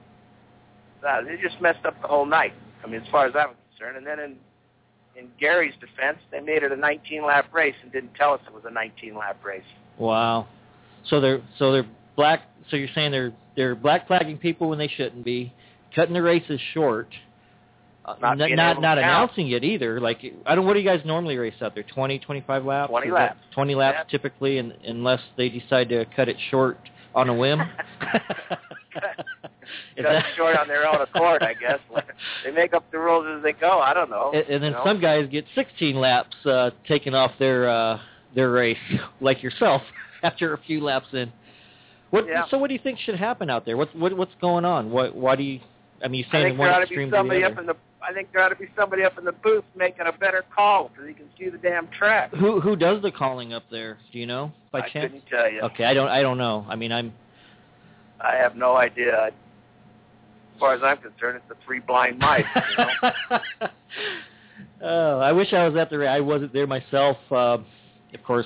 just messed up the whole night. I mean, as far as I'm concerned. And then in Gary's defense, they made it a 19-lap race and didn't tell us it was a 19-lap race. Wow. So they're black. So you're saying they're black flagging people when they shouldn't be, cutting the races short, not announcing it either. Like, what do you guys normally race out there? 20, 25 laps? 20 laps. 20 laps typically, unless they decide to cut it short on a whim. Cut it short on their own accord, I guess. They make up the rules as they go. I don't know. And then some guys get 16 laps taken off their race, like yourself, after a few laps in. So what do you think should happen out there? What's going on? Why do you? I mean, you're saying one extreme to the other. I think there ought to be somebody up in the booth making a better call so you can see the damn track. Who does the calling up there? Do you know by chance? I couldn't tell you. Okay, I don't know. I mean, I have no idea. As far as I'm concerned, it's the 3 blind mice. Oh, I wish I was at the race. I wasn't there myself. Of course.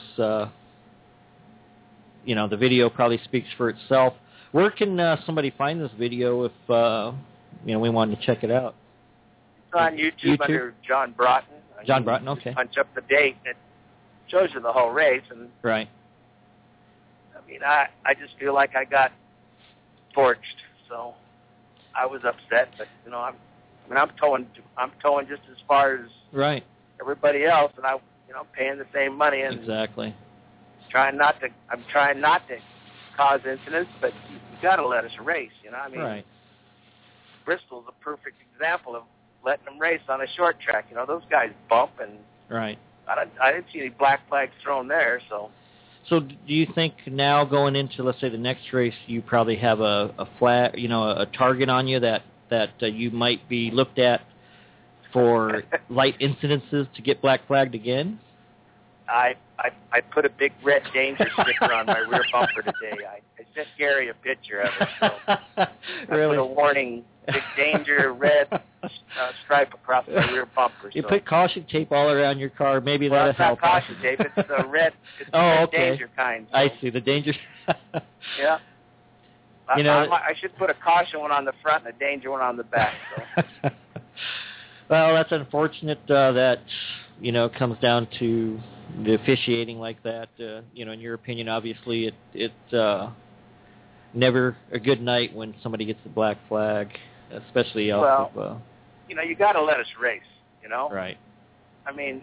The video probably speaks for itself. Where can somebody find this video if we wanted to check it out? It's on YouTube under John Broughton. John Broughton, okay. Punch up the date, and it shows you the whole race. And right. I mean, I just feel like I got torched, so I was upset. But I'm towing just as far as everybody else, and I'm paying the same money. And exactly. I'm trying not to cause incidents, but you got to let us race. I mean, Bristol's a perfect example of letting them race on a short track. Those guys bump, and I didn't see any black flags thrown there. So So do you think now going into, let's say, the next race, you probably have a flag, a target on you that you might be looked at for light incidences to get black flagged again? I put a big red danger sticker on my rear bumper today. I sent Gary a picture of it. So Really? I put a warning, big danger, red stripe across my rear bumper. You so. put caution tape all around your car. Maybe Well, that'll it's not help. caution tape. It's the red. It's the red danger kind. So. I see the danger. Yeah. I should put a caution one on the front and a danger one on the back. So. Well, that's unfortunate that it comes down to the officiating like that. In your opinion, obviously, it's never a good night when somebody gets the black flag, especially off of. You got to let us race. Right. I mean,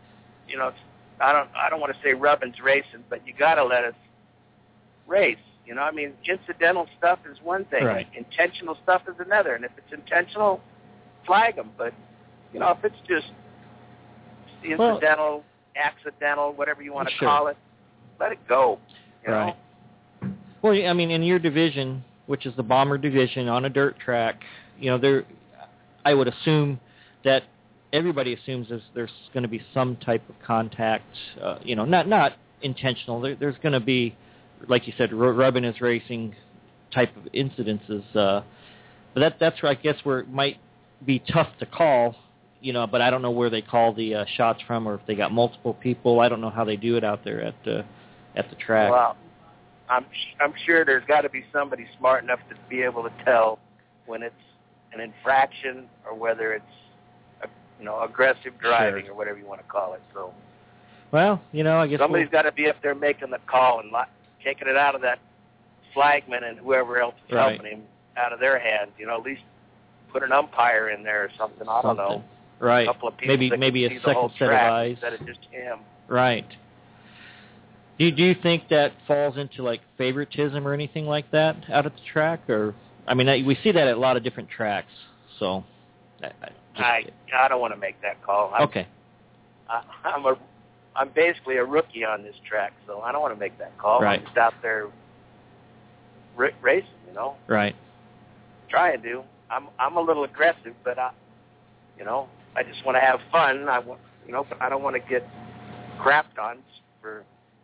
I don't want to say rubbing's racing, but you got to let us race. I mean, incidental stuff is one thing. Right. Intentional stuff is another. And if it's intentional, flag them. But, if it's just incidental, accidental, whatever you want to call it, let it go. Right. Well, I mean, in your division, which is the bomber division on a dirt track, I would assume that everybody assumes there's going to be some type of contact, not intentional. There's going to be, like you said, rubbing is racing type of incidences. But that's where I guess where it might be tough to call, but I don't know where they call the shots from or if they got multiple people. I don't know how they do it out there at the track. Well, I'm sure there's got to be somebody smart enough to be able to tell when it's an infraction or whether it's aggressive driving or whatever you want to call it. So, well, I guess somebody's got to be up there making the call and taking it out of that flagman and whoever else is helping him out of their hands. At least put an umpire in there or something. I don't know. Right. A couple of people maybe a see the second whole set of track eyes instead of just him. Right. Do you think that falls into like favoritism or anything like that out at the track? Or I mean, we see that at a lot of different tracks. So I don't want to make that call. Okay. I'm basically a rookie on this track, so I don't want to make that call. Right. I'm just out there racing, Right. Trying to. I'm a little aggressive, but I just want to have fun. But I don't want to get crapped on for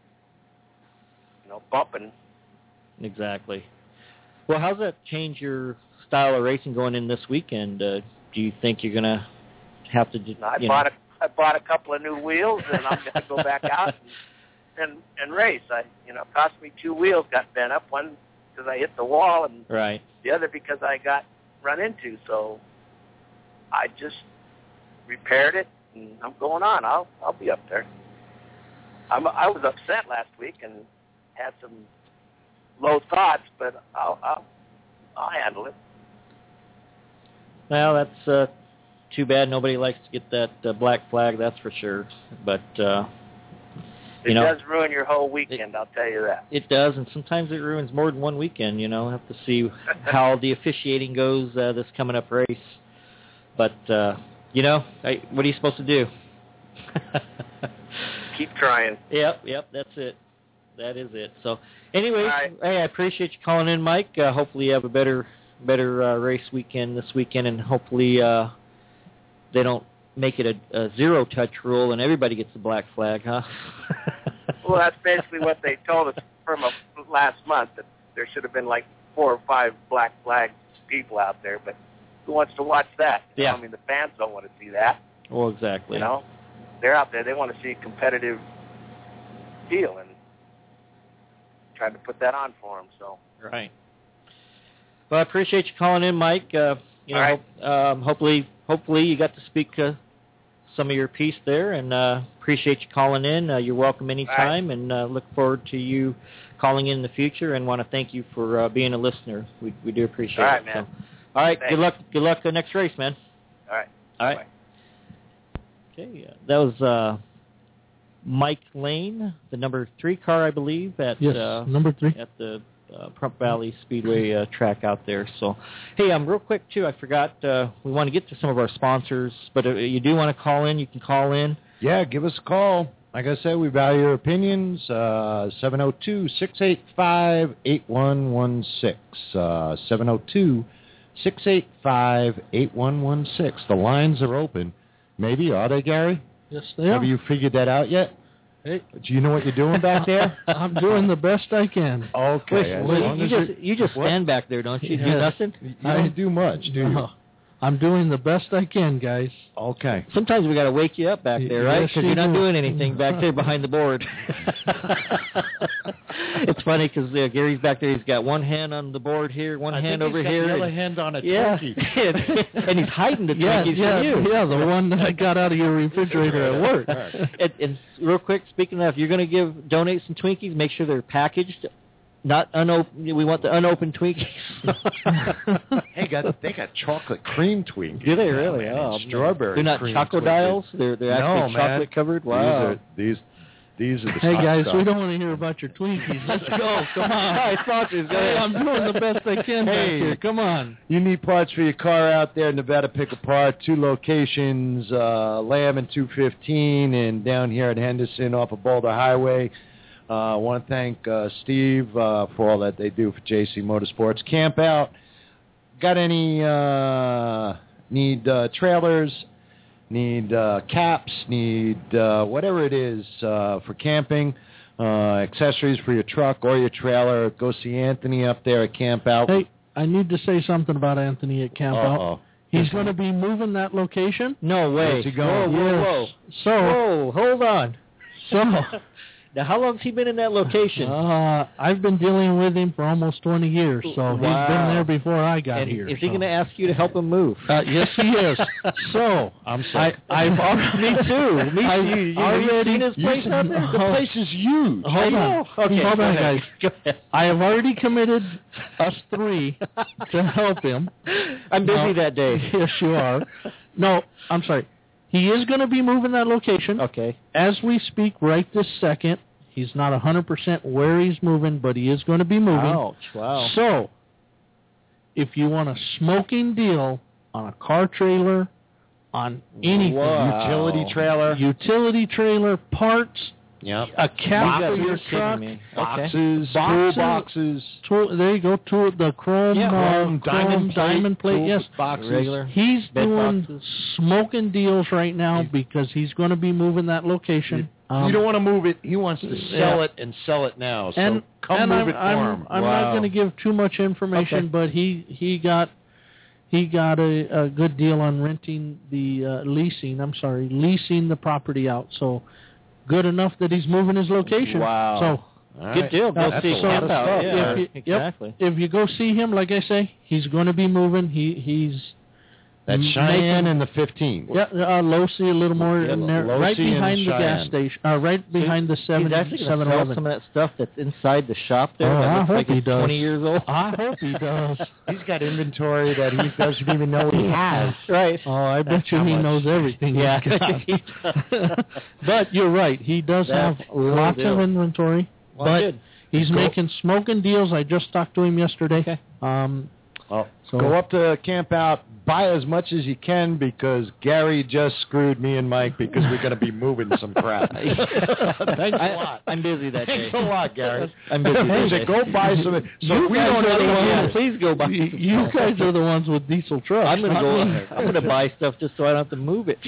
bumping. Exactly. Well, how's that change your style of racing going in this weekend? Do you think you're going to have to? I bought a couple of new wheels, and I'm going to go back out and race. It cost me 2 wheels got bent up. One because I hit the wall, and the other because I got run into. So I just repaired it, and I'm going on. I'll be up there. I was upset last week and had some low thoughts, but I'll handle it. Well, that's too bad. Nobody likes to get that black flag, that's for sure. But it does ruin your whole weekend. I'll tell you that. It does, and sometimes it ruins more than one weekend. Have to see how the officiating goes this coming up race. But what are you supposed to do? Keep trying. Yep, that's it. That is it. So, anyways, hey, I appreciate you calling in, Mike. Hopefully you have a better race weekend this weekend, and hopefully they don't make it a zero-touch rule and everybody gets the black flag, huh? Well, that's basically what they told us from last month, that there should have been like 4 or 5 black flag people out there, but who wants to watch that? Yeah. I mean, the fans don't want to see that. Well, exactly. They're out there. They want to see a competitive deal, and trying to put that on for them. So. Right. Well, I appreciate you calling in, Mike. Hopefully you got to speak some of your piece there, and appreciate you calling in. You're welcome anytime, and look forward to you calling in the future, and want to thank you for being a listener. We do appreciate it. All right, man. So, all right, Thanks. good luck the next race, man. All right. All right. Bye. Okay, that was Mike Lane, the number 3 car, I believe, at number 3 at the Pahrump Valley Speedway track out there. So, hey, real quick too, I forgot we want to get to some of our sponsors, but if you do want to call in, you can call in. Yeah, give us a call. like I said, we value your opinions. 702-685-8116. 702-685-8116. The lines are open. Maybe, are they, Gary? Yes, they are. Have you figured that out yet? Hey. Do you know what you're doing back there? I'm doing the best I can. Okay. as long as You just stand back there, don't you? Yes. Do nothing? You don't do much, do you? No. I'm doing the best I can, guys. Okay. Sometimes we got to wake you up back there, right? Yes, Because you you're not do. doing anything back there behind the board. It's funny because Gary's back there. He's got one hand on the board here, one hand over here. The other and- hand on a yeah, Twinkie. and he's hiding the Yeah, Twinkies yeah, from you. yeah, the one that I got out of your refrigerator at work. And real quick, speaking of, if you're going to donate some Twinkies, make sure they're packaged, not unopened. We want the unopened Twinkies. They got chocolate cream Twinkies. Do they really? Man, Oh, strawberry. They're not cream Chocodiles. Twinkies. They're actually man. chocolate covered. Wow. These are the Hey, hot guys, stuff. we don't want to hear about your Twinkies. Let's go. Come on. Hi, sponsors. Go Hey, ahead. I'm doing the best I can back Hey. here. Come on. You need parts for your car out there, Nevada Pick Apart, 2 locations, Lamb and 215, and down here at Henderson off of Boulder Highway. I want to thank Steve for all that they do for JC Motorsports. Camp Out. Got any need trailers, need caps, need whatever it is for camping, accessories for your truck or your trailer. Go see Anthony up there at Camp Out. Hey, I need to say something about Anthony at Camp Out. Uh-oh. He's going to be moving that location. No way. Where's he going? Whoa. So, Whoa, hold on. so Now, how long's he been in that location? I've been dealing with him for almost 20 years, so he's Wow. been there before I got And here. is he so. going to ask you to help him move? Yes, he is. So, I'm sorry. I've already, Me too. Me I've too. You already seen his place out there? The place is huge. Hold on. Okay, Hold go on, ahead. guys. Go ahead. I have already committed us 3 to help him. I'm busy No. that day. Yes, you are. No, I'm sorry. He is going to be moving that location. Okay. As we speak right this second, he's not 100% where he's moving, but he is going to be moving. Ouch, wow. So, if you want a smoking deal on a car trailer, on anything, Wow. Utility trailer, parts, Yep. a cap You for guys your are kidding truck, me. Boxes, Boxes. toolboxes, there you go, the chrome, chrome, diamond plate, tool yes. boxes. Regular. He's Bed doing boxes. smoking deals right now because he's going to be moving that location. You don't want to move it. He wants to sell it and sell it now. So and come and move it for him. I'm not going to give too much information, Okay. but he got a good deal on renting the leasing the property out. So good enough that he's moving his location. Wow. So All Good right. deal. Go That's see a lot Camp of Out. stuff. Yeah, If you- exactly. if you go see him, like I say, he's going to be moving. He's That's Cheyenne and the 15. Yeah, Losi a little more Yeah, in there, Losi right and behind the gas Cheyenne. station, right behind the He's actually going to sell 7-Eleven. some of that stuff that's inside the shop there. Oh, that I looks hope like he it's does. 20 years old. I hope he does. He's got inventory that he doesn't even know he has. Right. Oh, I bet That's you how he much- knows everything. Yeah. he's got. But you're right. He does That's have really lots deal. of inventory. Well, but good. he's Go- making smoking deals. I just talked to him yesterday. Okay. So Go up to Camp Out, buy as much as you can because Gary just screwed me and Mike because we're going to be moving some crap. Thanks a lot. I'm busy that day. Thanks a lot, Gary. I'm busy that He said, day. go buy some. So You we guys don't are have the to ones- Yeah, do it. please go buy. you guys are the ones with diesel trucks. I'm going to not go. me. I'm going to buy stuff just so I don't have to move it.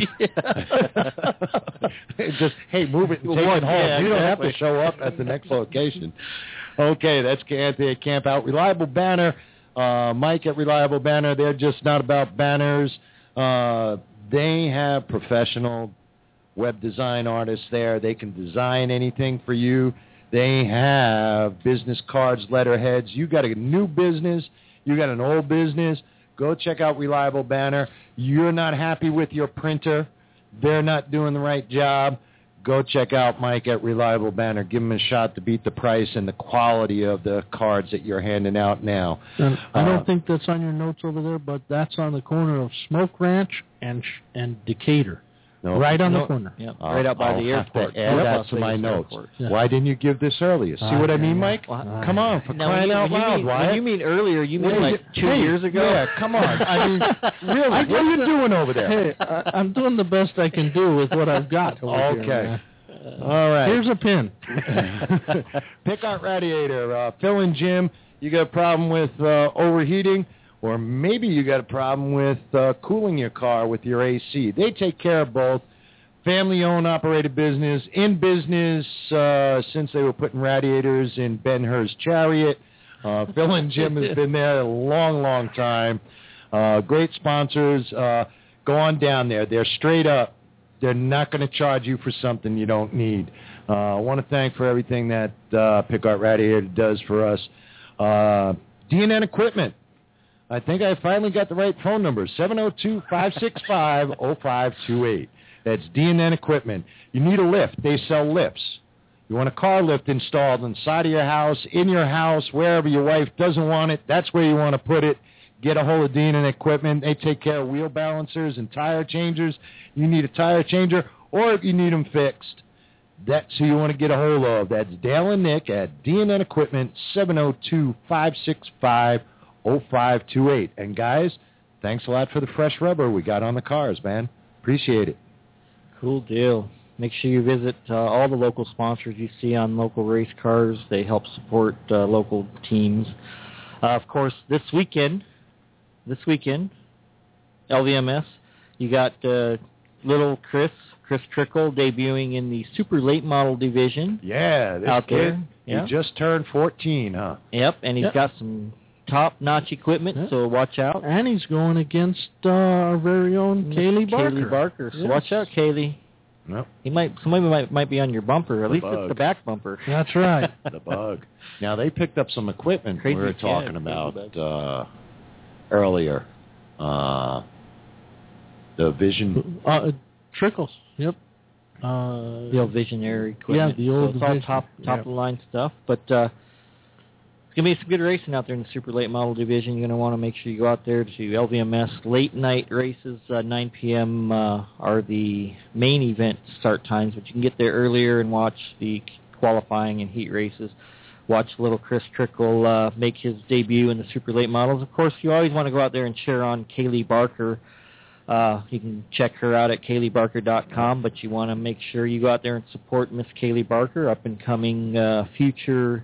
Just, hey, move it and take Well, it home. yeah, You don't have to exactly. show up at the next location. Okay, that's Anthony at Camp Out. Reliable Banner, Mike at Reliable Banner. They're just not about banners. They have professional web design artists there. They can design anything for you. They have business cards, letterheads. You got a new business. You got an old business. Go check out Reliable Banner. You're not happy with your printer. They're not doing the right job. Go check out Mike at Reliable Banner. Give him a shot to beat the price and the quality of the cards that you're handing out now. And I don't think that's on your notes over there, but that's on the corner of Smoke Ranch and Decatur. No, Right on the No. corner. Yep. Right out by I'll the have airport. to add Yep. that Las to my Vegas notes. Airport. Yeah. Why didn't you give this earlier? See what I mean, Mike? Well, Come on, for Now, crying out loud, when Wyatt. you mean earlier, you mean like 2 Hey, years ago? Yeah, come on. I mean, really, what are you doing over there? Hey, I'm doing the best I can do with what I've got over here, Okay. man. All right. Here's a pin. Pickart Radiator. Phil and Jim, you got a problem with overheating, or maybe you got a problem with cooling your car with your AC. They take care of both. Family-owned, operated business, in business since they were putting radiators in Ben-Hur's Chariot. Phil and Jim has been there a long, long time. Great sponsors. Go on down there. They're straight up. They're not going to charge you for something you don't need. I want to thank for everything that Pickart Radiator does for us. D&N Equipment. I think I finally got the right phone number, 702-565-0528. That's D&N Equipment. You need a lift. They sell lifts. You want a car lift installed inside of your house, in your house, wherever your wife doesn't want it, that's where you want to put it. Get a hold of D&N Equipment. They take care of wheel balancers and tire changers. You need a tire changer, or if you need them fixed, that's who you want to get a hold of. That's Dale and Nick at D&N Equipment, 702-565-0528. And guys, thanks a lot for the fresh rubber we got on the cars, man. Appreciate it. Cool deal. Make sure you visit all the local sponsors you see on local race cars. They help support local teams. Of course, this weekend, LVMS, you got little Chris Trickle debuting in the super late model division. Yeah, this out kid, there. Yeah. He just turned 14, huh? Yep, and he's got some top-notch equipment, so watch out. And he's going against our very own Kaylee Barker. Kaylee Barker, so Yes. watch out, Kaylee. Nope. Somebody might be on your bumper. At least bug. it's the back bumper. That's right. The bug. Now, they picked up some equipment Crazy we were cat, talking crazy about bug. earlier. The Vision. Trickles. Yep. The old Visionary equipment. Yeah, the old so it's all Vision- top of the line stuff. But it's gonna be some good racing out there in the super late model division. You're gonna want to make sure you go out there to LVMS late night races. 9 p.m. Are the main event start times, but you can get there earlier and watch the qualifying and heat races. Watch little Chris Trickle make his debut in the super late models. Of course, you always want to go out there and cheer on Kaylee Barker. You can check her out at KayleeBarker.com, but you want to make sure you go out there and support Miss Kaylee Barker, up-and-coming future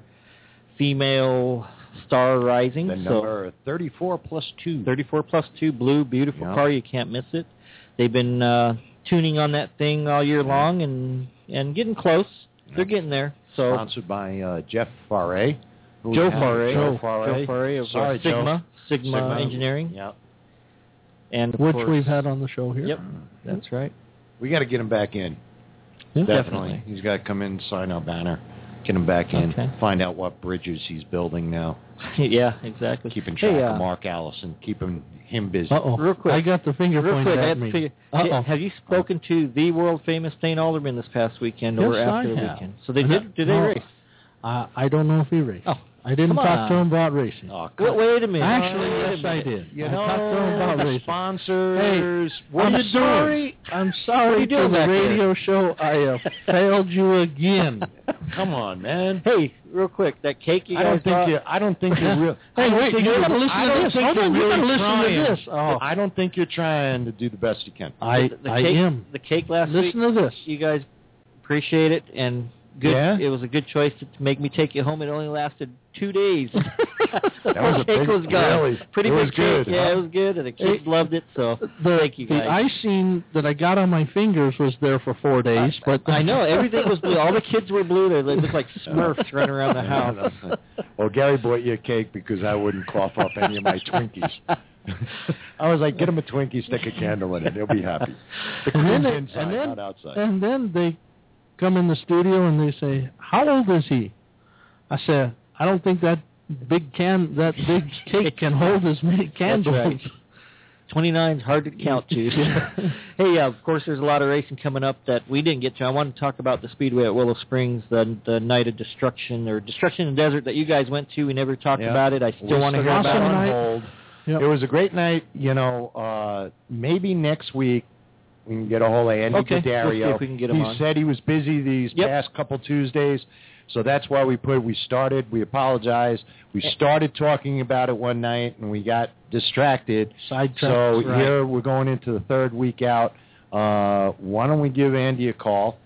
female star rising. The number 34 plus 2. 34 plus 2, blue, beautiful car. You can't miss it. They've been tuning on that thing all year long and getting close. They're getting there. So Sponsored by Jeff Farre. Joe Farre. Joe Farre of Sorry, Sigma Engineering. Yep. And of Which course, we've had on the show here. Yep, that's right. We got to get him back in. Yeah. Definitely. He's got to come in, sign our banner, get him back in, Okay. find out what bridges he's building now. Yeah, exactly. Keeping track of Mark Allison, keeping him busy. Uh-oh. Real quick. I got the finger Real pointed quick, I at have to me. figure, Uh-oh. have you spoken to the world famous Dane Alderman this past weekend or Yes, after I the have. weekend? So they did they No, race? I don't know if he raced. Oh, I didn't come talk to on. him about racing. Oh, Wait a minute. Actually, Wait a yes, I minute. did. You I know, talked to him about the racing. sponsors. What I'm are you sorry. doing? I'm What are sorry you doing for the back there? radio show. I have failed you again. Come on, man. Hey, real quick, that cake you I don't guys brought. think you're real. Hey, I don't wait, think you you're- gotta listen I to don't this. think Hold you're on, you gotta really listen to trying. this. Oh. I don't think you're trying to do the best you can. I cake, am. The cake last Listen week. to this. You guys appreciate it and good. Yeah? It was a good choice to make me take it home. It only lasted 2 days. That was a cake big- was gone. really? Pretty It big was good, cake. Yeah, huh? it was good, and the kids loved it. So thank you The guys. icing that I got on my fingers was there for 4 days, but I know everything was blue. All the kids were blue. They looked like Smurfs running around the house. Well, Gary bought you a cake because I wouldn't cough up any of my Twinkies. I was like, get him a Twinkie, stick a candle in it. He'll be happy. The And then cream's they- inside, not outside. And then they come in the studio and they say, "How old is he?" I said, "I don't think that big cake can hold as many candles." right. 29's hard to count to. Hey, of course, there's a lot of racing coming up that we didn't get to. I want to talk about the Speedway at Willow Springs, the Night of Destruction, or Destruction in the Desert that you guys went to. We never talked Yeah. about it. I still want to hear Awesome about on it. hold. Yep. It was a great night. You know, maybe next week we can get a hold of Andy Okay, we'll see Daddario. if we can get him He on. said he was busy these Yep. past couple Tuesdays, so that's why we started. We apologize. We started talking about it one night, and we got distracted. Sidetracked, So right. here we're going into the third week out. Why don't we give Andy a call?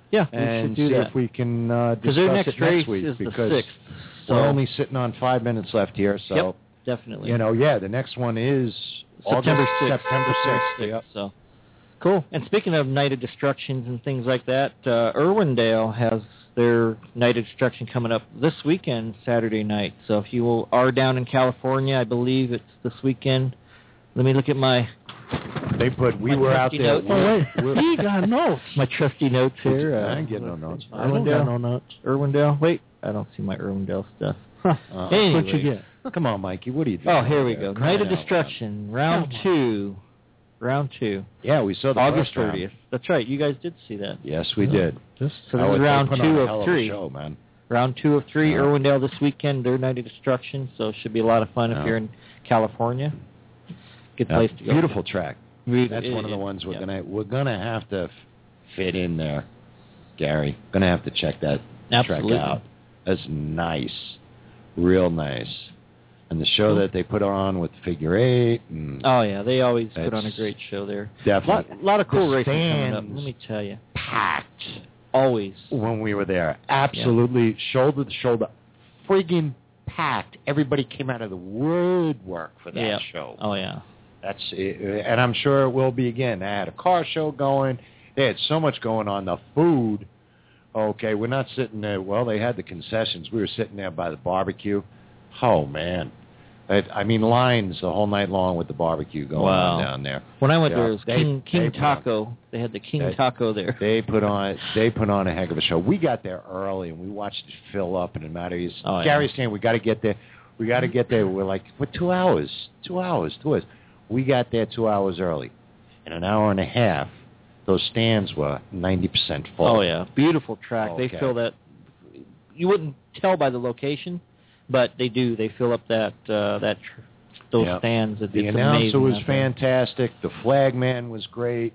Yeah, we and should do see that. if we can Because their discuss next it race next week. is the because 6th. So, we're only sitting on 5 minutes left here, so yep, definitely. the next one is September August, 6th. September 6th. Yep. So cool. And speaking of Night of Destructions and things like that, Irwindale has their Night of Destruction coming up this weekend, Saturday night. So if you are down in California, I believe it's this weekend. Let me look at my They put, we My were out trusty there. notes. Oh, wait. He got notes. my trusty notes here. I ain't getting no notes. I don't got no notes. Irwindale. Wait, I don't see my Irwindale stuff. Huh. Anyway. What you get? Come on, Mikey. What are you doing? Oh, here we there? go. Crying Night of out loud. Destruction, round 2. Round 2. Yeah, we saw the August first round. 30th. That's right. You guys did see that. Yes, we did. So Oh, this is they round put on 2 a of hell of a 3. show, man. Round 2 of 3. Yeah. Irwindale this weekend. Their Night of Destruction. So it should be a lot of fun Yeah. if you're in California. Good Yeah, place to go. beautiful track. That's It- one of the it- ones yeah. we're gonna have to fit in there, Gary. Gonna have to check that Absolutely. track out. That's nice, real nice. And the show that they put on with Figure 8. And Oh, yeah. They always put on a It's great show there. definitely lot of cool the racing coming up. stands Let me tell you. packed Always. when we were there. Absolutely shoulder to shoulder, friggin' packed. Everybody came out of the woodwork for that Yeah. show. Oh, yeah. That's it, and I'm sure it will be again. They had a car show going. They had so much going on. The food. Okay, we're not sitting there. Well, they had the concessions. We were sitting there by the barbecue. Oh man, I mean lines the whole night long with the barbecue going on down there. When I went Yeah, there, it was they- King they put on- Taco. They had the King They- Taco there. They put on a heck of a show. We got there early and we watched it fill up in a matter of Oh, yeah. Gary's saying we got to get there. We got to get there. We're like, what? 2 hours. We got there 2 hours early. In an hour and a half, those stands were 90% full. Oh, yeah. Beautiful track. Okay. They fill that. You wouldn't tell by the location, but they do. They fill up those Yeah. stands. It's The amazing announcer was out there. fantastic. The flagman was great.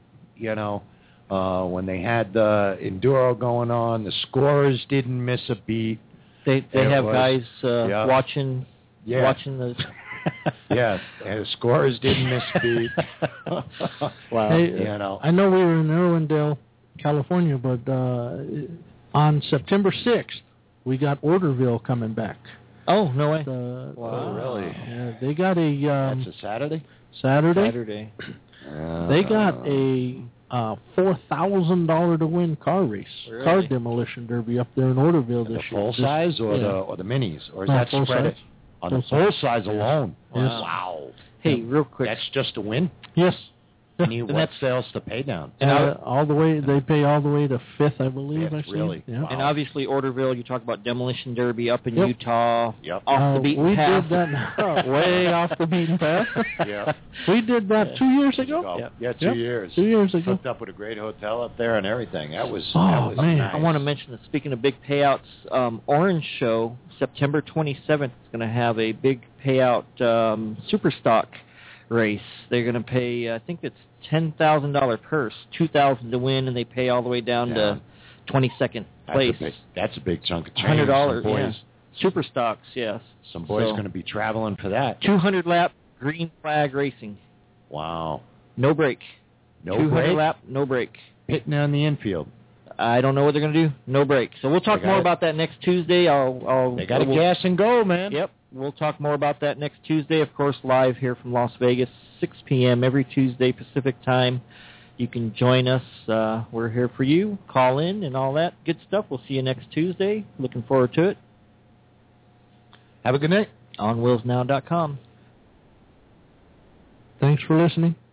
When they had the enduro going on, the scorers didn't miss a beat. They It have was- guys yeah. watching the. Yes, and the scorers didn't miss a beat. Wow. Hey, I know we were in Irwindale, California, but on September 6th, we got Orderville coming back. Oh, no way. Wow, really? Yeah, they got a That's a Saturday? Saturday. They got a $4,000 to win car race, Really? car demolition derby up there in Orderville The this year. full size or the minis, or is No, that full spread size. it on the Full full size. size alone? Yes. Wow. Hey, real quick. That's just a win. Yes. And what that's- sales to pay down? All the way, they pay all the way to 5th, I believe. Fifth, I see. really? Yeah. Wow. And obviously, Orderville, you talk about Demolition Derby up in Yep. Utah, Yep. off the beaten we path. did that way off the beaten path. Yeah. We did that 2 years ago. Yep. Yeah, 2 Yep. years. 2 years ago. Hooked up with a great hotel up there and everything. That was, Oh, that was man. nice. I want to mention that speaking of big payouts, Orange Show, September 27th, is going to have a big payout super stock race. They're going to pay, I think it's $10,000 purse, $2,000 to win, and they pay all the way down to 22nd place. That's a big chunk of change. $100, Some boys, yeah. Super stocks, yes. Some boys So- going to be traveling for that. 200 lap green flag racing. Wow. No break. No 200 break? lap, no break. Pitting on the infield. I don't know what they're going to do. No break. So we'll talk They more gotta- about that next Tuesday. They got to gas and go, man. Yep. We'll talk more about that next Tuesday, of course, live here from Las Vegas, 6 p.m. every Tuesday Pacific time. You can join us. We're here for you. Call in and all that good stuff. We'll see you next Tuesday. Looking forward to it. Have a good night. OnWheelsNow.com. Thanks for listening.